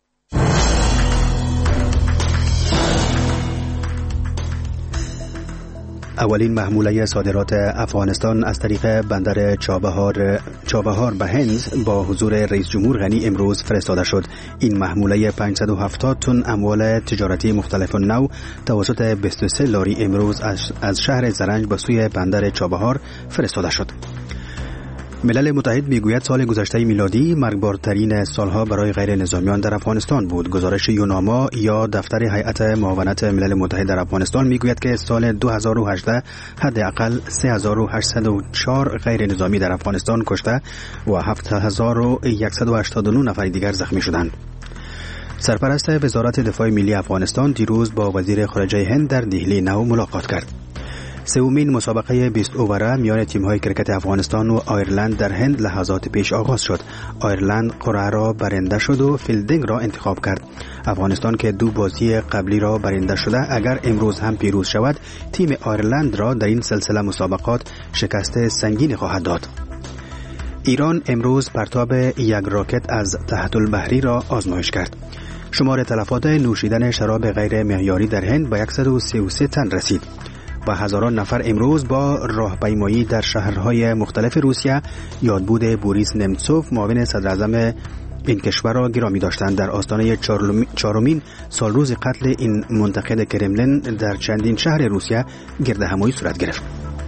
اولین محموله صادرات افغانستان از طریق بندر چابهار به هند با حضور رئیس جمهور غنی امروز فرستاده شد. این محموله 570 تن اموال تجارتی مختلف نوع توسط 23 لاری امروز از شهر زرنج به سوی بندر چابهار فرستاده شد. ملل متحد میگوید سال گذشته میلادی مرگبارترین سالها برای غیر نظامیان در افغانستان بود. گزارش یوناما یا دفتر هیئت معاونت ملل متحد در افغانستان میگوید که سال 2018 حداقل 3804 غیر نظامی در افغانستان کشته و 7189 نفر دیگر زخمی شدند. سرپرست وزارت دفاع ملی افغانستان دیروز با وزیر خارجه هند در دهلی نو ملاقات کرد. سومین مسابقه 20 اووره میان تیم‌های کرکت افغانستان و آیرلند در هند لحظات پیش آغاز شد. آیرلند قرعه را برنده شد و فیلدینگ را انتخاب کرد. افغانستان که دو بازی قبلی را برنده شده اگر امروز هم پیروز شود تیم آیرلند را در این سلسله مسابقات شکست سنگین خواهد داد. ایران امروز پرتاب یک راکت از تحت البحری را آزمایش کرد. شمار تلفات نوشیدن شراب غیر معیاری در هند به 133 تن رسید. و هزاران نفر امروز با راهپیمایی در شهرهای مختلف روسیه یادبود بوریس نمتسوف معاون صدراعظم این کشور را گرامی داشتند. در آستانه چهارمین سالروز قتل این منتقد کرملین در چندین شهر روسیه گردهمایی صورت گرفت.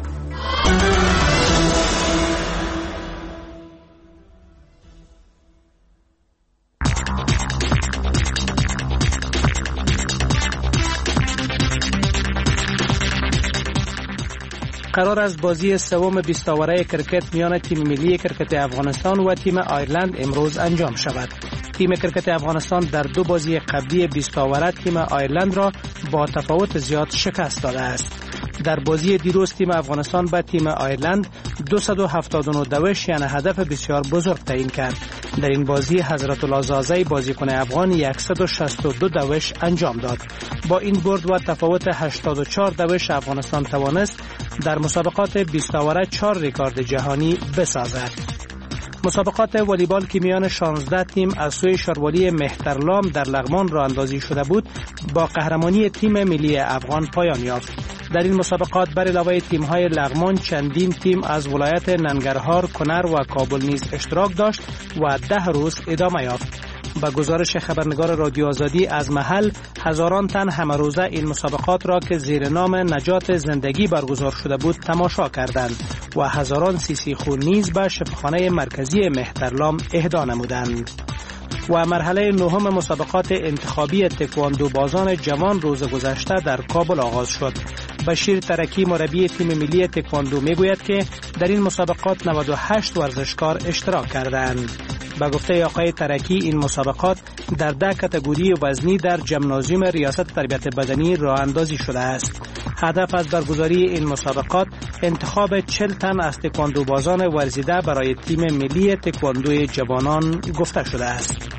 قرار است بازی سوم 20 اوره کرکت میان تیم ملی کرکت افغانستان و تیم آیرلند امروز انجام شود. تیم کرکت افغانستان در دو بازی قبلی 20 اوره تیم آیرلند را با تفاوت زیاد شکست داده است. در بازی دیروز تیم افغانستان به تیم آیرلند 279 دوش یعنی هدف بسیار بزرگ تعیین کرد. در این بازی حضرت الله زازی بازیکن افغان 162 دوش انجام داد. با این برد و تفاوت 84 دوش افغانستان توانست در مسابقات 20 اوره 4 رکورد جهانی بسازد. مسابقات والیبال که میان 16 تیم از سوی شاروالی مهترلام در لغمان راه اندازی شده بود با قهرمانی تیم ملی افغان پایان یافت. در این مسابقات بر علاوه تیم‌های لغمان چندین تیم از ولایت ننگرهار، کنر و کابل نیز اشتراک داشت و 10 روز ادامه یافت. با گزارش خبرنگار رادیو آزادی از محل هزاران تن همه روزه این مسابقات را که زیر نام نجات زندگی برگزار شده بود تماشا کردند و هزاران سیسی خون نیز به شفاخانه مرکزی مهترلام اهدا نمودند. و مرحله نهم مسابقات انتخابی تکواندو بازان جوان روز گذشته در کابل آغاز شد. بشیر ترکی مربی تیم ملی تکواندو میگوید که در این مسابقات 98 ورزشکار اشتراک کردند. به گفته آقای ترکی این مسابقات در 10 کاتگوری وزنی در ژیمنازیوم ریاست تربیت بدنی راه اندازی شده است. هدف از برگزاری این مسابقات انتخاب 40 تن از تکواندوبازان ورزیده برای تیم ملی تکواندوی جوانان گفته شده است.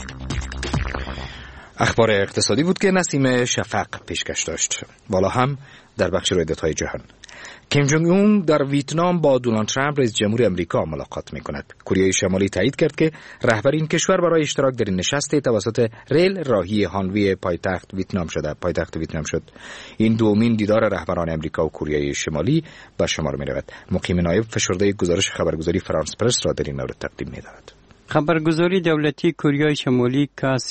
اخبار اقتصادی بود که نسیم شفق پیشکش داشت. بالا هم در بخش رویدادهای جهان. کیم جونگ اون در ویتنام با دونالد ترامپ رئیس جمهور آمریکا ملاقات می‌کند. کره شمالی تایید کرد که رهبر این کشور برای اشتراک در این نشست توسط ریل راهی هانوی پایتخت ویتنام شد. این دومین دیدار رهبران آمریکا و کره شمالی به شمار می‌رود. مقیم نایب فشرده گزارش خبرگزاری فرانس پرس را در این مورد تقدیم می‌دهد. خبرگزاری دولتی کره شمالی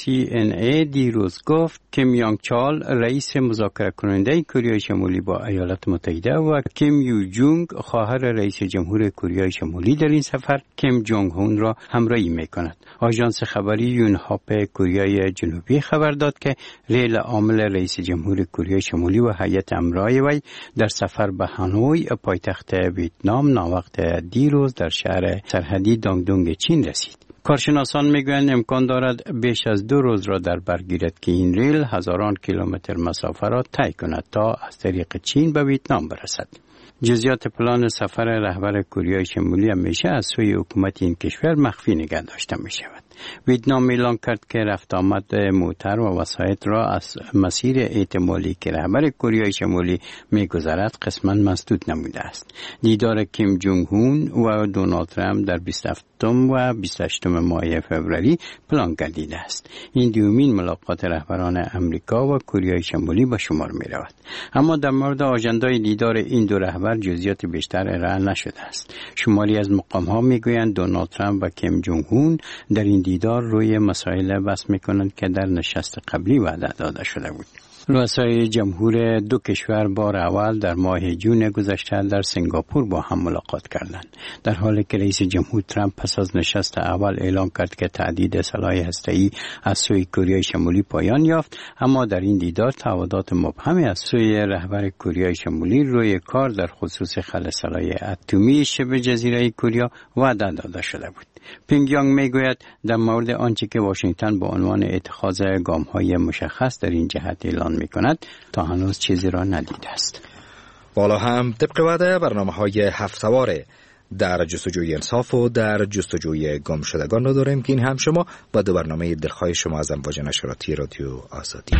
KCNA دیروز گفت کیم یانگ چال رئیس مذاکره کننده کره شمالی با ایالات متحده و کیم یو جونگ خواهر رئیس جمهور کره شمالی در این سفر کیم جونگ هون را همراهی می‌کند. آژانس خبری یونهاپ کره جنوبی خبر داد که ریل عامل رئیس جمهور کره شمالی و هیئت امراه وی در سفر به هانوی پایتخت ویتنام ناوقت دیروز در شهر سرحدی دانگدونگ چین رسید. کارشناسان میگویند امکان دارد بیش از 2 روز را در بر گیرد که این ریل هزاران کیلومتر مسافت را طی کند تا از طریق چین به ویتنام برسد. جزئیات پلان سفر رهبر کره شمالی همیشه از سوی حکومت این کشور مخفی نگه داشته می شود. ویتنام اعلام کرد که رفت آمد موتر و وسایط را از مسیر احتمالی که رهبر کره شمالی می‌گذرد قسماً مسدود نموده است. دیدار کیم جونگ هون و دونالد ترامپ در 27 و 28 ماه فوریه پلان گردیده است. این دومین ملاقات رهبران آمریکا و کره شمالی به شمار می‌رود. اما در مورد آژاندای دیدار این دو رهبر جزئیات بیشتر ارائه نشده است. شماری از مقام‌ها می‌گویند دونالد ترامپ و کیم جونگ هون در این دیدار روی مسائل بحث می‌کنند که در نشست قبلی وعده داده شده بود. رؤسای جمهور دو کشور بار اول در ماه جون گذشته در سنگاپور با هم ملاقات کردند، در حالی که رئیس جمهور ترامپ پس از نشست اول اعلام کرد که تهدید سلاح هسته‌ای از سوی کره شمالی پایان یافت. اما در این دیدار تعهدات مبهمی از سوی رهبر کره شمالی روی کار در خصوص خلع سلاح اتمی شبه جزیره کره وعده داده شده بود. پینگ یانگ میگوید در مورد آنچه که واشنگتن با عنوان اتخاذ گام‌های مشخص در این جهت اعلان می‌کند تا هنوز چیزی را ندیده است. بالا هم طبق وعده برنامه‌های هفته‌واره در جستجوی انصاف و در جستجوی گم شدگان را داریم که این هم شما با دو برنامه دلخواه شما از امواج نشراتی رادیو آزادی.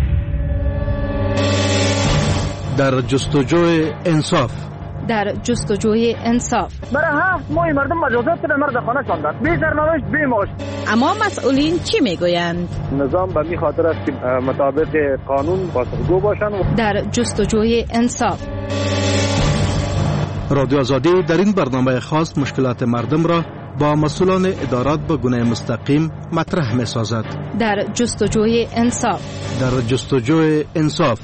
در جستجوی انصاف، در جستجوی انصاف. برای 7 ماه مردم مجازات به مرد خانه شدند، بی سرنوشت بی معاش. اما مسئولین چی میگویند؟ نظام به می خاطر است که مطابق قانون پاسخگو باشند. در جستجوی انصاف. رادیو آزادی در این برنامه خاص مشکلات مردم را با مسئولان ادارات به گونه مستقیم مطرح می سازد. در جستجوی انصاف. در جستجوی انصاف.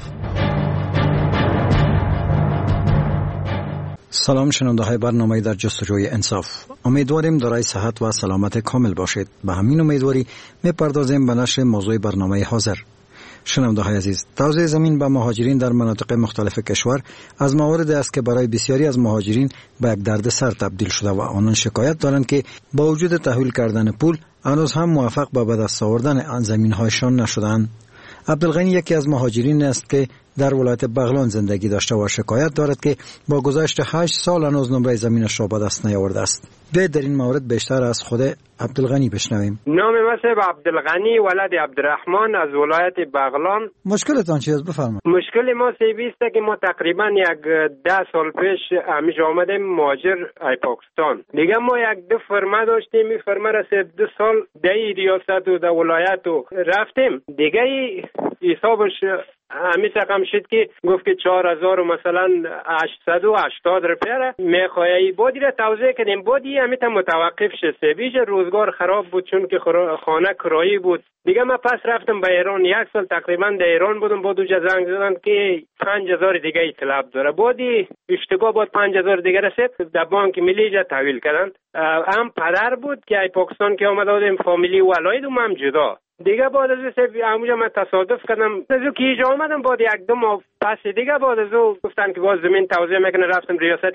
سلام شنونده های برنامه در جستجوی انصاف. امیدواریم دارای صحت و سلامت کامل باشید. به همین امیدواری میپردازیم به نشر موضوع برنامه حاضر. شنونده های عزیز، توزیع زمین به مهاجرین در مناطق مختلف کشور از مواردی است که برای بسیاری از مهاجرین به یک دردسر تبدیل شده و آنان شکایت دارند که با وجود تحویل کردن پول هنوز هم موفق به دست آوردن آن زمین هایشان نشدند. عبدالغنی یکی از مهاجرین است که در ولایت بغلان زندگی داشته و شکایت دارد که با گذشت 8 سال هنوز نمره زمینش را به دست نیاورده است. بیایید در این مورد بیشتر از خود عبدالغنی بشنویم. نام من عبدالغنی ولد عبدالرحمن از ولایت بغلان. مشکلتان چی است؟ بفرمایید. مشکل ما سیبیسته که ما تقریبا 10 سال پیش همیش آمدیم مهاجر ای پاکستان. دیگه ما یک دو فرما داشتیم، این فرما را 2 سال در ریاست و در ولایت و رفتیم. دیگه حسابش همیشه رقم شد که گفت که 4000 مثلا 880 روپیه میخوایی. بودی را توضیح کردیم، بودی همیشه متوقف شد. بیش روزگار خراب بود چون که خانه کرایی بود. دیگه من پس رفتم به ایران، 1 سال تقریبا در ایران بودم. با دو زنگ زدن که 5000 دیگه طلب داره. بودی اشتباه بود 5000 دیگه رسید در بانک ملی جا تحویل کردن. هم پدر بود که ای پاکستان که آمده بودیم فامیلی ولایت و هم جدا. دیگه بعد از همونجا من تصادف کردم از که اینجا آمدم بعد یک دو ماه پس دیگه بعد از گفتن که باز زمین توزیع میکنه رفتم ریاست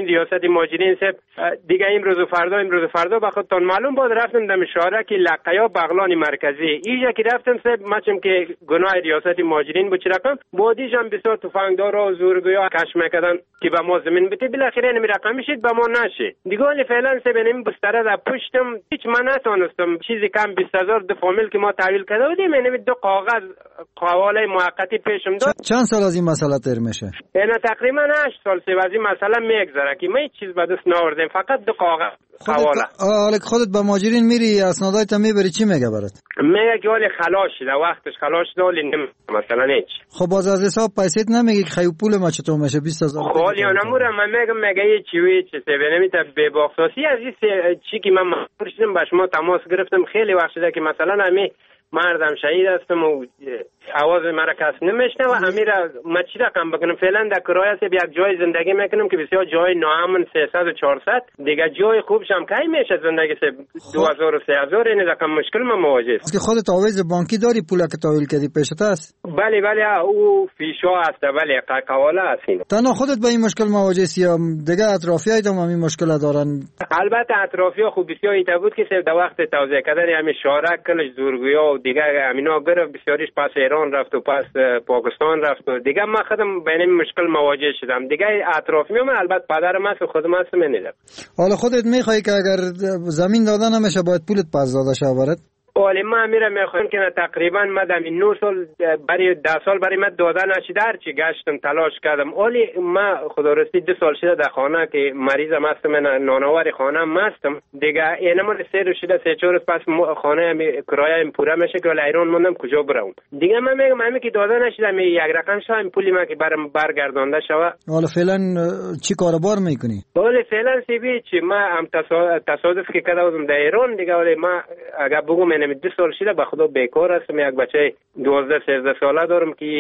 مهاجرین سب دیگه امروز و فردا به خودتان معلوم بعد رفتم دم شهر که لقیا بغلان مرکزی اینجا که رفتم سب مچم که گناه ریاست مهاجرین بود رقم بودیشم بسیار تفنگدار و زورگویا کش میکردن که به ما زمین بده بالاخره این رقم میشید به ما نشه دیگه فعلا سب نمی بستره در پشتم هیچ من نتونستم چیزی کم 20000 دو فامیل که ما تحویل کرده بودیم یعنی دو کاغذ قواله موقتی پیشم داد. چند سال از این مسئله تر میشه؟ یعنی تقریبا 8 سال از این مسئله میگذره که ما هیچ چیز به دست نآوردیم فقط دو کاغذ قواله. حالا خودت به مهاجرین میری اسنادایت میبری چی میگه برات؟ میگه که ولی خلاص شده وقتش خلاص شده ولی مثلا هیچ. خب باز از حساب پیسیت نمیگی که خیلی پول ما چطور میشه 20000. خب یا نمورم من میگه یه چیزی نمیته به باخصاصی از این چی که من مجبور شدم با شما تماس گرفتم خیلی وقت شده که مثلا همین مردم شهید هستم و آواز مرا کس نمیشنه و امیر ما چی رقم بکنم فعلا در کرایه سه یک جای زندگی میکنم که بسیار جای ناامن 300 و 400 دیگه جای خوبشم کی میشه زندگی سه 2000 و 3000 این رقم مشکل ما مواجه است. که خودت آویز بانکی داری پولا که تحویل کردی پیشت است؟ بله او فیشا است بله قواله است. تنها خودت با این مشکل مواجه سی یا دیگه اطرافیای هم این مشکل دارن؟ البته اطرافیا خوب بسیار ایت بود که در وقت توزیع کردن همین شارک کلش زورگویا دیگه امینا گرفت بسیاریش پس ایران رفت و پس پاکستان رفت و دیگه من خودم با این مشکل مواجه شدم دیگه اطرافیام البته پدرم است و خودم هستم نمیدم. حالا خودت میخوای که اگر زمین دادن نمیشه باید پولت پس داده شه برات؟ ولی من میرم میخوام که تقریبا من این 9 سال برای 10 سال برای من داده نشده هرچی گشتم تلاش کردم ولی من خدا راستی 2 سال شده در خانه که مریضم هستم نانآور خانه هستم دیگه اینم 3 روز شده 3-4 روز پس خانه کرایه پوره میشه که ایران موندم کجا برم دیگه من میگم همین که داده نشده می یک رقم شو این پولی من که برام برگردانده شوه. حالا فعلا چی کاروبار میکنی؟ ولی فعلا سیبی چی من هم تصادف که کرده بودم در ایران دیگه ولی من اگه بگم 2 سال شده به خدا بیکار هستم یک بچه 12-13 ساله دارم که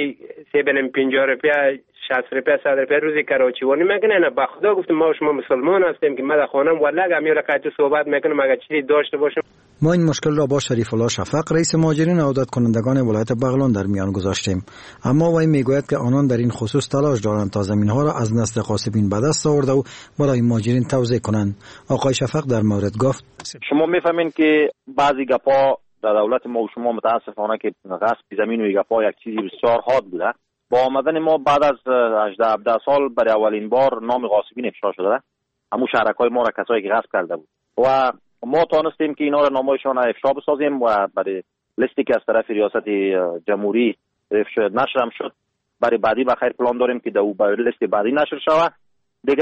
50 روپیه 60 روپیه 100 روپیه روزی کراچیوانی میکنه نه به خدا گفتم ما شما مسلمان هستیم که من در خانم والله امیال قاعده صحبت میکنم اگه چیزی داشته باشم. ما این مشکل را با شریف الله شفق رئیس مهاجرین عودت کنندگان ولایت بغلان در میان گذاشتیم اما وی میگوید که آنان در این خصوص تلاش دارند تا زمینها را از نسل غاصبین به دست آورده و برای مهاجرین توزیع کنند. آقای شفق در مورد گفت شما میفهمین که بعضی گپا در دولت ما و شما متاسفانه که غصب زمین و گپا یک چیزی بسیار حاد بوده. با آمدن ما بعد از 18-17 سال برای اولین بار نام غاصبین افشا شده. همون شهرکای ما را کسایی که غصب کرده بود و ما تانستیم که اینا را نامایشان افشا بسازیم و برای لیستی که از طرف ریاست جمهوری نشر شد برای بعدی بخیر پلان داریم که در لیست بعدی نشر شود. دیگه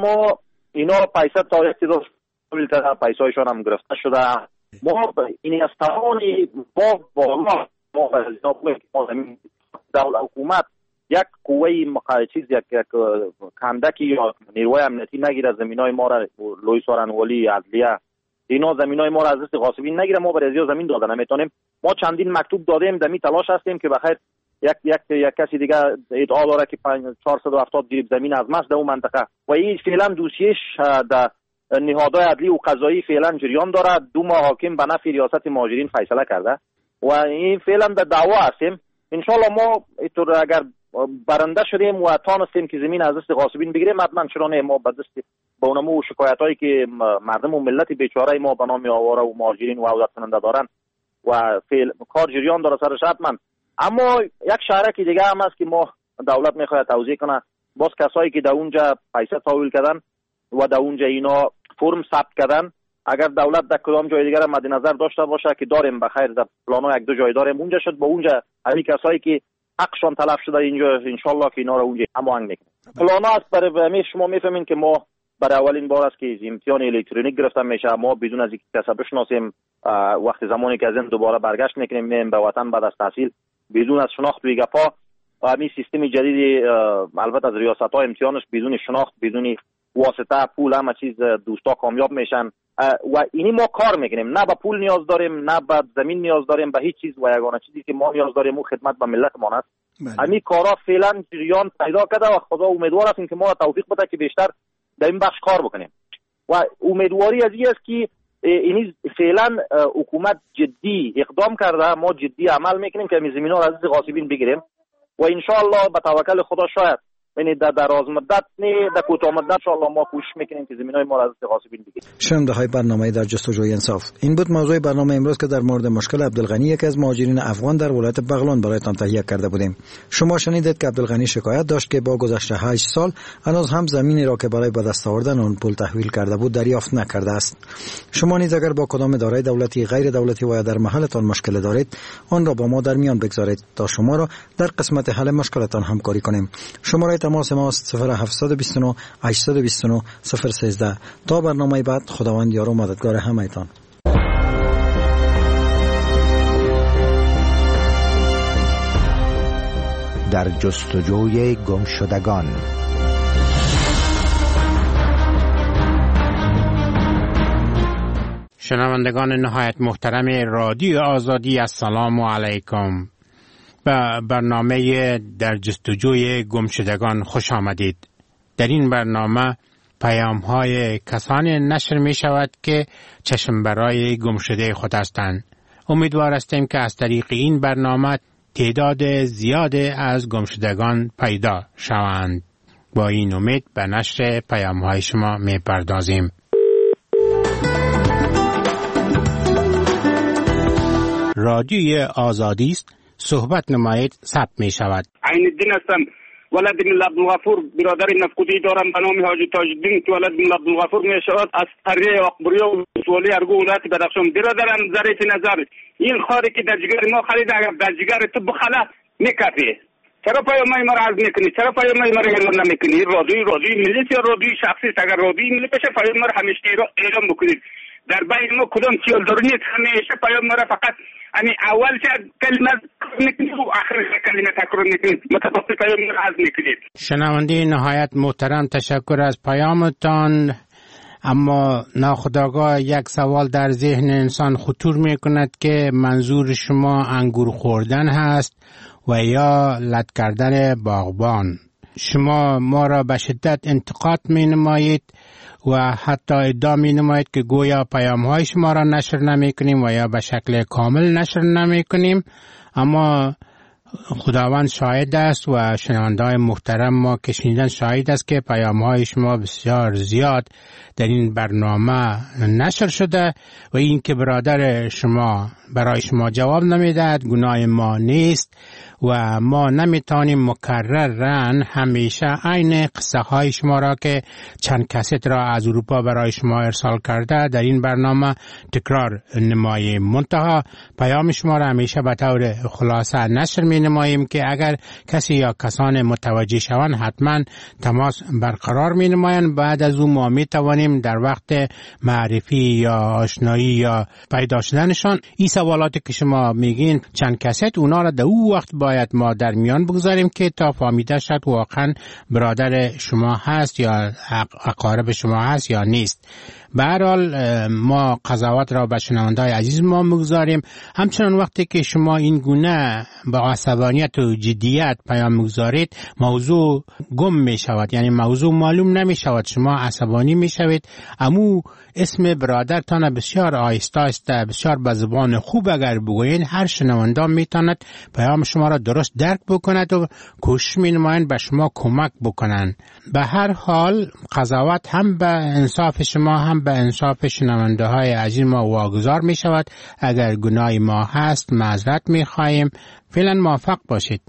اینا پیسه تا اقتدار پیسایشان هم گرفته شده. ما این از توانی با دولت حکومت یک قوه چیز یک کندکی یا نیروی امنیتی نگیره زمینای ما را لوی سارنوالی عدلیه اینا زمینای ما را از دست غاصبین نگیره ما برای ازیا زمین داده نمیتونیم. ما چندین مکتوب دادیم دمی تلاش هستیم که بخیر یک کسی دیگه ادعا داره که 470 جریب زمین از ماست در اون منطقه و این فعلا دوسیش در نهادهای عدلی و قضایی فعلا جریان داره. 2 ماه حاکم به نفع ریاست مهاجرین فیصله کرده و این فعلا در دعوا هستیم. انشالله ما اینطور اگر برنده شدیم و تانستیم که زمین از دست غاصبین بگیریم حتما چرا نه ما به دست با اونمو شکایتایی که مردم و ملت بیچاره ما به نام آواره و مهاجرین و عودت کننده دارن و کار جریان داره سرش حتما. اما یک شهرک دیگه هم هست که ما دولت میخواد توزیع کنه باز کسایی که در اونجا پیسه تحویل کردن و در اونجا اینا فرم ثبت کردن اگر دولت در کدام جای دیگر مد نظر داشته باشه که داریم بخیر در پلانا 1-2 جای داریم اونجا شد با اونجا همین کسایی که حقشان تلف شده اینجا انشالله که اینا رو اونجا هماهنگ میکنیم. پلانا است برای شما میفهمین که ما برای اولین بار است که امتحان الکترونیک گرفته میشه. ما بدون از اینکه کسا بشناسیم وقت زمانی که از این دوباره برگشت میکنیم میایم به وطن بعد از تحصیل بدون از شناخت و گپا همین سیستم جدید البته از ریاست‌ها امتحانش بدون شناخت بدون واسطه پول همه چیز دوستا کامیاب میشن و اینی ما کار میکنیم. نه به پول نیاز داریم نه به زمین نیاز داریم به هیچ چیز و یگانه چیزی که ما نیاز داریم او خدمت به ملت ما است. همین کارا فعلا جریان پیدا کرده و خدا امیدوار هستیم که ما توفیق بده که بیشتر در این بخش کار بکنیم و امیدواری از این است که این فعلا حکومت جدی اقدام کرده، ما جدی عمل میکنیم که این زمین‌ها را از غاصبین بگیریم و ان شاء الله به توکل خدا شاید یعنی در دراز مدت نه در کوتاه مدت ان شاء الله ما کوشش میکنیم که زمینای ما را از غاصبین بگیریم. شنونده های برنامه در جستجوی انصاف، این بود موضوع برنامه امروز که در مورد مشکل عبدالغنی، یکی از مهاجرین افغان در ولایت بغلان برایتان تهیه کرده بودیم. شما شنیدید که عبدالغنی شکایت داشت که با گذشت 8 سال هنوز هم زمینی را که برای به دست آوردن آن پول تحویل کرده بود دریافت نکرده است. شما نیز اگر با کدام اداره دولتی، غیر دولتی و یا در محلتان مشکل دارید، آن را با ما در میان بگذارید تا شما را در قسمت حل مشکلتان همکاری کنیم. شماره تماس ما 0729 829 013. تا برنامه بعد، خداوند یار و مددگار همه‌تان. در جستجوی گمشدگان. شنوندگان نهایت محترم رادیو آزادی، السلام علیکم. به برنامه در جستجوی گمشدگان خوش آمدید. در این برنامه پیام‌های کسانی نشر می شود که چشم برای گمشده خود هستند. امیدوار هستیم که از طریق این برنامه تعداد زیادی از گمشدگان پیدا شوند. با این امید به نشر پیام‌های شما می پردازیم. رادیوی آزادی است، صحبت نمایید، ثبت می شود. عین الدین هستم، ولد من عبدالغفور، برادر نفقودی دارم به نام حاجی تاج‌الدین که ولد من عبدالغفور می شود، از قریه اقبریه و سوالی ارگو ولایت بدخشان. برادرم ظریف نظر، این خاری که در جگر ما خرید اگر در جگر تو بخلا میکفیه. چرا پیامای ما را عرض میکنی؟ چرا پیامای ما را اعلام نمیکنی؟ رادیوی ملی یا رادیوی شخصی؟ اگر رادیوی ملی بشه پیام ما را همیشه اعلام بکنید. در بین ما کدام چیز ضروری نیست، همیشه پیام ما را فقط یعنی اول کلمه میکنید و آخر کلمه تکرار میکنید، متفاوت پیام ما را عرض میکنید. شنونده نهایت محترم، تشکر از پیامتان. اما ناخودآگاه یک سوال در ذهن انسان خطور میکند که منظور شما انگور خوردن هست و یا لت کردن باغبان. شما ما را به شدت انتقاد می نمایید و حتی ادعا می نمایید که گویا پیام های شما را نشر نمی کنیم و یا به شکل کامل نشر نمی کنیم. اما خداوند شاهد است و شنونده‌های محترم ما که شنیدن شاهد است که پیام‌های شما بسیار زیاد در این برنامه نشر شده و این که برادر شما برای شما جواب نمیدهد گناه ما نیست و ما نمیتونیم مکررن همیشه عین قصه های شما را که چند کست را از اروپا برای شما ارسال کرده در این برنامه تکرار نماییم. منتها پیام شما را همیشه به طور خلاصه نشر می نماییم که اگر کسی یا کسان متوجه شوند حتما تماس برقرار می نمایند. بعد از اون ما می توانیم در وقت معرفی یا آشنایی یا پیدا شدنشان این سوالاتی که شما میگین چند کست اونا را در او وقت باید ما در میان بگذاریم که تا فهمیده شد واقعا برادر شما هست یا اقارب شما هست یا نیست. به هر حال ما قضاوت را به شنونده‌های عزیز ما میگذاریم. همچنان وقتی که شما این گونه با عصبانیت و جدیت پیام میگذارید موضوع گم می شود، یعنی موضوع معلوم نمی شود، شما عصبانی می شوید. امو اسم برادرتان بسیار آهسته آهسته بسیار به زبان خوب اگر بگویید هر شنونده میتواند پیام شما را درست درک بکند و کوشش می‌نمایند به شما کمک بکنند. به هر حال قضاوت هم به انصاف شما هم به انصاف شنونده های عزیز ما واگذار می شود. اگر گناه ما هست معذرت می خواهیم. فعلا موفق باشید.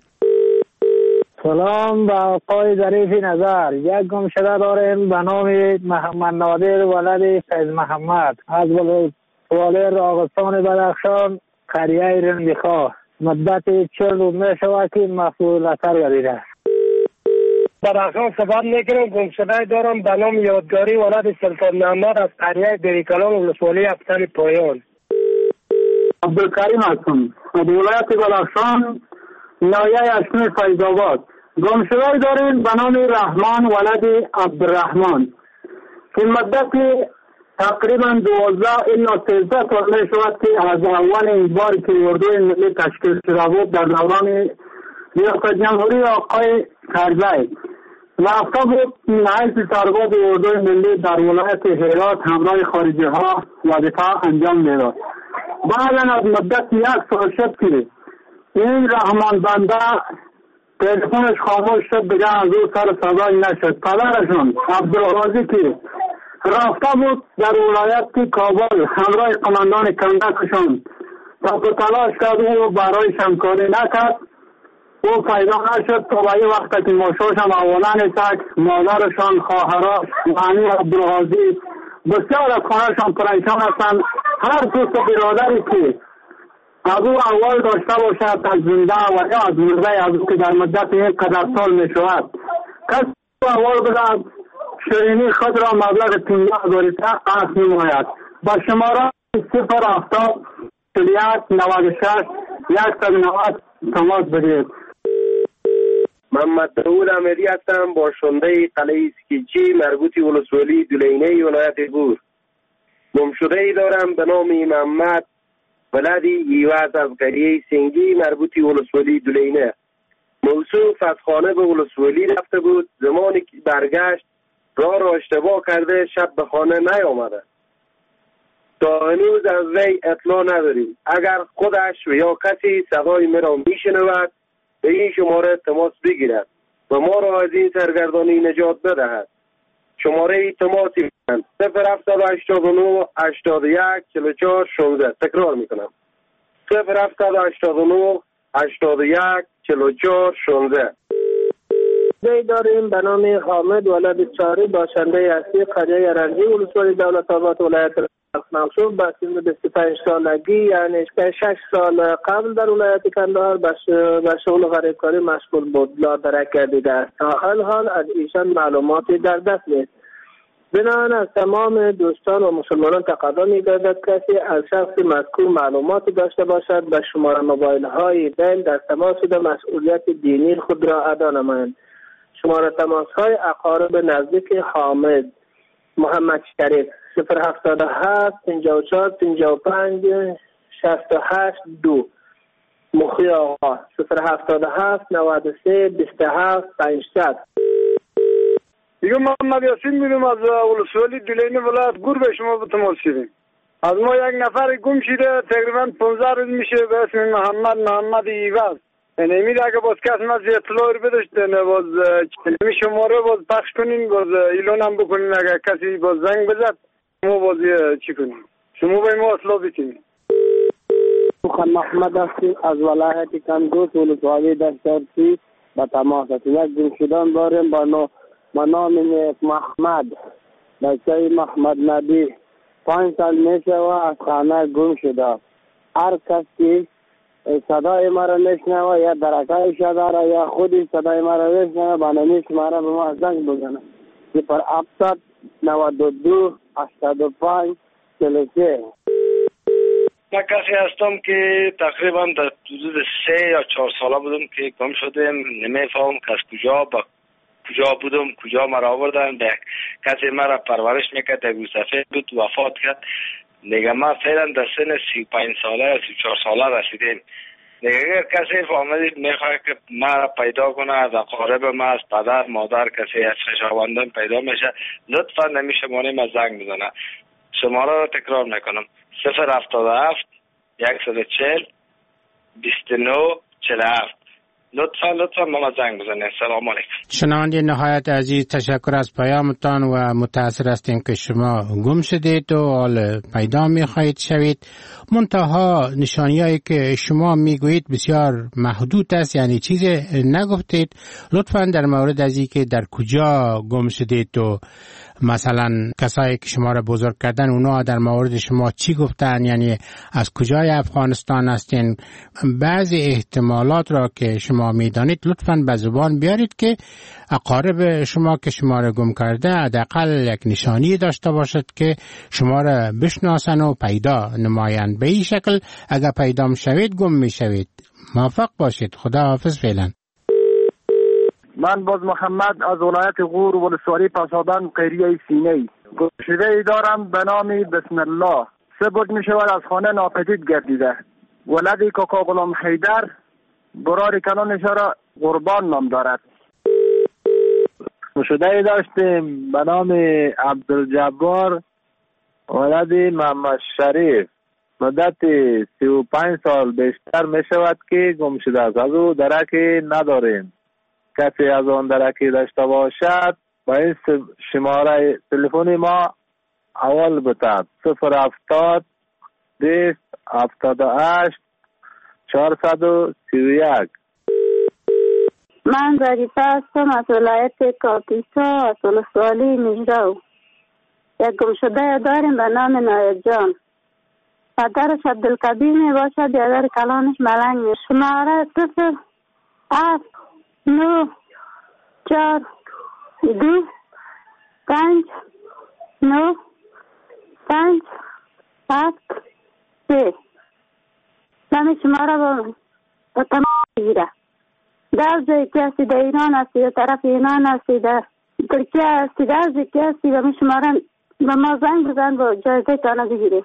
سلام به آقای ظریف نظر. یک گمشده داریم به نام محمد نادر ولد فیض محمد از ولایت راغستان بدخشان قریه رندیخا. مدت 40 روز می شود که مفعول اثر گردیده است. بدخشان صحبت میکنم. گمشده دارم به نام یادگاری ولد سلطان محمد از قریه دریکلان ولسوالی افسر پایان. عبدالکریم هستم از ولایت بدخشان ناحیه اشمیر فیض‌آباد. گمشده داریم به نام رحمان ولد عبدالرحمن که مدت تقریبا 12 الی 13 سال می شود که از اول این بار که اردوی ملی تشکیل شده بود در دوران ریاست جمهوری آقای کرزی رفته بود حیث سرباز اردوی ملی در ولایت هرات همراه خارجی ها وظیفه انجام میداد. بعد از مدت 1 سال شد که این رحمان بنده تلفنش خاموش شد، دیگه از او سر صدایی نشد. پدرشون عبدالغازی که رفته بود در ولایت کابل همراه قماندان کندکشون تا تلاش کرد او برای همکاری نکرد، او پیدا نشد. تا به این وقت که ماشوشم اولان سک مادرشان خواهرش یعنی عبدالغازی بسیار از خانهشان پریشان هستند. هر دوست برادری که از او اول داشته باشد از زنده و یا از مرده از او که در مدت یک قدر سال می شود کسی اول بدهد شیرینی خود را مبلغ 15,000 قرض نماید. با شماره 070 41 96 190 تماس بگیرید. محمد داود امیری هستم، باشنده قلعه اسکیچی مربوطی ولسوالی دولینه ولایت گور. گمشده ای دارم به نام محمد ولدی ایواز از قریه سنگی مربوطی ولسوالی دولینه. موصوف از خانه به ولسوالی رفته بود، زمانی که برگشت راه را اشتباه کرده شب به خانه نیامده. تا هنوز از وی اطلاع نداریم. اگر خودش و یا کسی صدای مرا میشنود به این شماره تماس بگیرد و ما را از این سرگردانی نجات بدهد. شماره تماسی 0789 81 44 16. تکرار میکنم 0789 81 44 16. داریم به نام حامد ولد چاری باشنده اصلی قریه رنجی ولسوالی دولت آباد ولایت مقصود به سن 25 سالگی یعنی 6 سال قبل در ولایت کندهار به شغل غریبکاری مشغول بود. لادرک گردیده است. تا حال از ایشان معلوماتی در دست نیست. بنابراین از تمام دوستان و مسلمانان تقاضا می‌گردد کسی از شخص مذکور معلوماتی داشته باشد به شماره موبایل های بیل در تماس شده مسئولیت دینی خود را ادا نمایند. شماره تماس های اقارب نزدیک حامد محمد شریف 077 54 55 68 2 مخی آقا 077 93 27 500. دیگه محمد یاسین میدونم از ولسوالی دولینه ولایت گور به شما به تماس شدیم. از ما یک نفر گم شده تقریبا 15 روز میشه به اسم محمد ایواز. یعنی میده اگه باز کس ما اطلاعی بداشت نه باز چنمی شماره باز پخش کنین باز ایلون هم بکنین اگه کسی باز زنگ بزد ما باز چی کنیم شما به ما اطلاع بکنین. محمد هستیم از ولایت کندوز ولسوالی دشترسی به تماس هستیم. یک گم شدن داریم با نام محمد بچه محمد نبی 5 سال میشه و از خانه گم شده. هر کسی صدای مرا نشنوه یا درکایش داره یا خودی صدای مرا نشنوه بانمیش مرا به ما زنگ بزنه 070 92 85 43. من کسی هستم که تقریبا در حدود 3 یا 4 ساله بودم که گم شدم. نمیفهم که از کجا بودم کجا مرا آوردن. به کسی مرا پرورش میکرد یک سفید بود وفات کرد. دیگه ما فعلا در سن 35 ساله یا 34 ساله رسیدیم. دیگه اگر کسی فامیلی میخواد که ما را پیدا کنه از اقارب ما از پدر مادر کسی از خویشاوندان پیدا میشه لطفا نمی شماره ما زنگ بزنه. شماره را تکرار میکنم 077 140 29 47. لطفا ما زنگ بزنید. سلام علیکم. شنونده نهایت عزیز تشکر از پیامتان و متأسف هستیم که شما گم شدید و حال پیدا می‌خواهید شوید. منتها نشانی‌هایی که شما میگویید بسیار محدود است، یعنی چیز نگفتید. لطفا در مورد از اینکه در کجا گم شدید و مثلا کسایی که شما را بزرگ کردن اونا در مورد شما چی گفتن، یعنی از کجای افغانستان هستین، بعضی احتمالات را که شما میدانید لطفاً به زبان بیارید که اقارب شما که شما را گم کرده حداقل یک نشانی داشته باشد که شما را بشناسن و پیدا نمایند. به این شکل اگر پیدا شوید گم میشوید. موفق باشید. خدا حافظ. فعلا. من باز محمد از ولایت غور ولسوالی پاسابان قریه سینه گمشده ای دارم به نام بسم الله. 3 بود می شود از خانه ناپدید گردیده. ولدی کاکا غلام حیدر برای کنانش را قربان نام دارد. گمشده داشتیم به نام عبدالجبار ولد محمد شریف. مدت 35 سال بیشتر می شود که گم شده است. از او درکی نداریم. کسی از آن درکی داشته باشد با این شماره تلفن ما اول بتد 070 278 431. من ظریفه هستم از ولایت کاپیسا از ولسوالی مجرو. یک گمشده داریم به نام نایب جان. پدرش عبدالکبیر می باشد، بیادر کلانش ملنگ می. شماره 0 9 4 2 5 9 5 7 3. نمی شماره با تمام گیره. در جایی که هستی در ایران هستی، در طرف ایران هستی، در ترکیه هستی، در جایی که هستی و می شماره به ما زنگ بزن با جایزه تانه بگیری.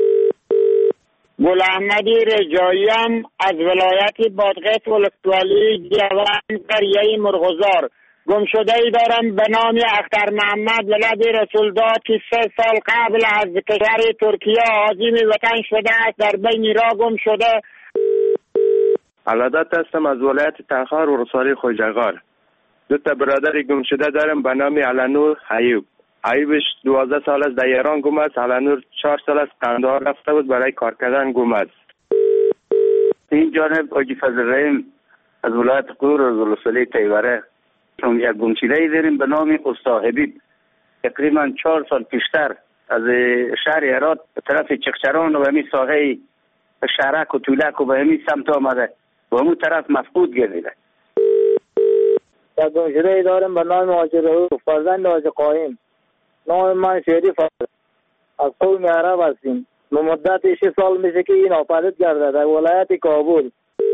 گل احمدی رجاییم از ولایت بادغیس ولسوالی جوان قریه مرغزار. گم شده ای دارم به نام اختر محمد ولد رسولداد که 3 سال قبل از کشور ترکیه عازم وطن شده است، در بین را گم شده. علادت هستم از ولایت تخار ولسوالی خوجغار. 2 تا برادر گم شده دارم به نام علنور ایوب. ایوبش 12 سال است در ایران گم است. علنور 4 سال است قندهار رفته بود برای کار کردن گم است. این جانب حاجی فضل رحیم از ولایت قور از ولسوالی تیوره. چون یک گمشده داریم به نام استاد حبیب. تقریبا 4 سال پیشتر از شهر هرات به طرف چقچران و همین ساحه شهرک و طولک و به همین سمت آمده و همون طرف مفقود گردیده. یک گمشده داریم به نام حاجی رؤوف فرزند حاجی قایم. نام من شریف از قوم عرب هستیم. به مدت 6 سال میشه که این ناپدید گردد در ولایت کابل.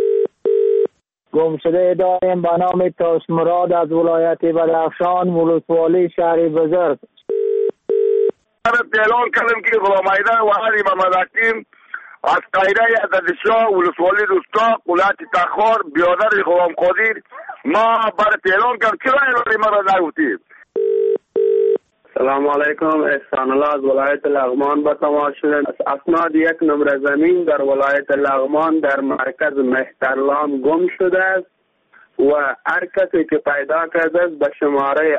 گمشده داریم به نام تاش مراد از ولایت بدخشان ولسوالی شهر بزرگ. اعلان کردم که غلام حیدر وحدی محمد حکیم از قایره عددشاه ولسوالی رستاق ولایت تخار بیادر غلام قادر ما برای اعلان کردم چرا اعلان ما را نگفتید؟ سلام علیکم. احسان الله از ولایت لغمان به تماس شدن. اسناد 1 نمره زمین در ولایت لغمان در مرکز مهترلام گم شده است و هر کسی که پیدا کرده است به شماره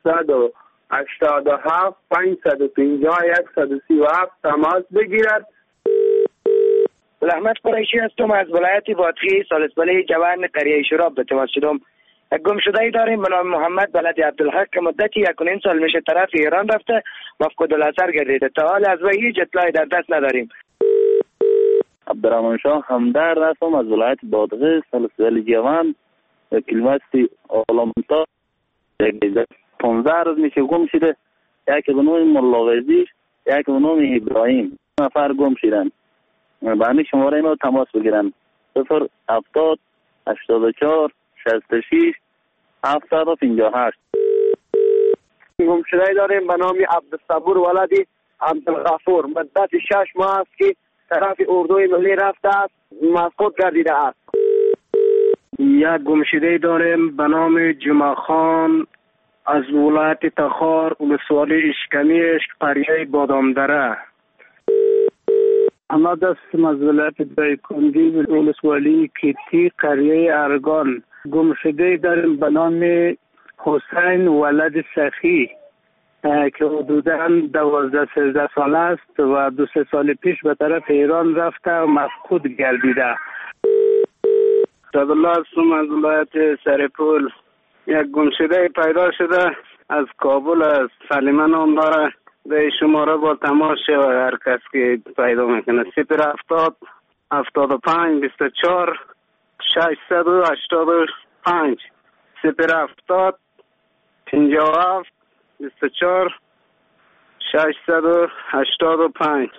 787 550 137 تماس بگیرد. احمد قریشی هستم از ولایت بادغیس ولسوالی جوان قریه شراب به تماس شدم. یک گمشده داریم به نام محمد ولد عبدالحق که مدتی 1.5 سال میشه طرف ایران رفته مفقود الاثر گردیده. تا حال از وی هیچ اطلاعی در دست نداریم. عبدالرحمن شاه همدرد هستم از ولایت بادغیس ولسوالی جوان کلمستی آلامتا 15 روز میشه گم شده. یکی به نام ملاوزی یکی به نام ابراهیم. نفر گم شدن. به همین شماره ما تماس بگیرن 070 84 66 758. گمشده داریم به نام عبدالصبور ولدی عبدالغفور. مدت 6 ماه است که طرف اردوی ملی رفته است مفقود گردیده است. یک گمشده داریم به نام جمعه خان از ولایت تخار ولسوالی اشکمیش قریه بادامدره. احمد هستم از ولایت دایکندی ولسوالی کیتی قریه ارگان. گمشده داریم به نام حسین ولد سخی که حدوداً 12-13 سال است و 2-3 سال پیش به طرف ایران رفته و مفقود گردیده. عبدالله هستم از ولایت سرپول. یک گمشده پیدا شده از کابل است. سلیمان نام داره. به شماره با تماس شود هر کس که پیدا میکنه. 070 75 24 685 070 57 24 685.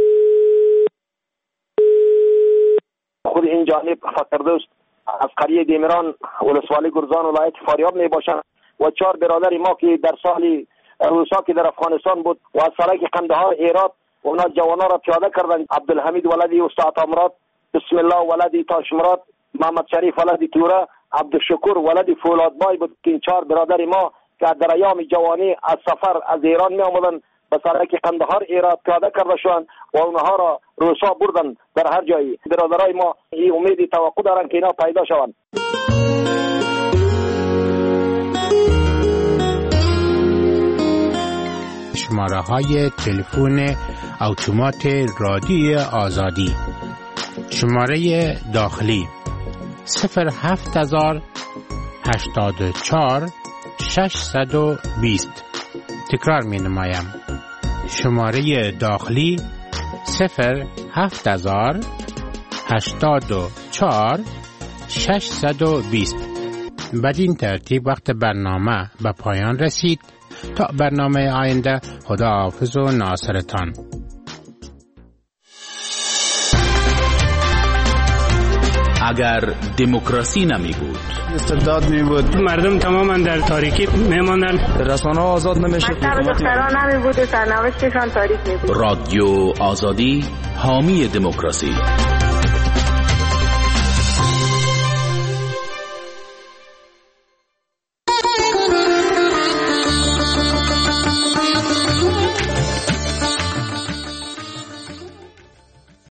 خود این جانب فقردوست از قریه دیمران ولسوالی گرزان ولایت فاریاب می باشند و 4 برادر ما که در سال روسا که در افغانستان بود و از سرک قندهار هرات اونا جوانا را پیاده کردند. عبدالحمید ولدی استاد امراد، بسم الله ولدی تاشمراد، محمد شریف ولدی توره، عبدالشکور ولدی فولادبای بود که این 4 برادر ما که در ایام جوانی از سفر از ایران می آمدن به سرک قندهار ایراد پیاده کرده شدند و اونها را روسا بردن در هر جایی. برادرای ما این امید توقع دارن که اینا پیدا شوند. شماره های تلفن اتومات رادیو آزادی: شماره داخلی 07084 620. تکرار می نمایم. شماره داخلی 07084 620. بدین ترتیب وقت برنامه به پایان رسید. تا برنامه آینده، خداحافظ و ناصرتان. اگر دموکراسی نمی بود، استبداد می بود، مردم تماما در تاریکی می ماندند، رسانه ها آزاد نمی شد، دختران نمی بود و سرنوشتشان تاریک می بود. رادیو آزادی حامی دموکراسی.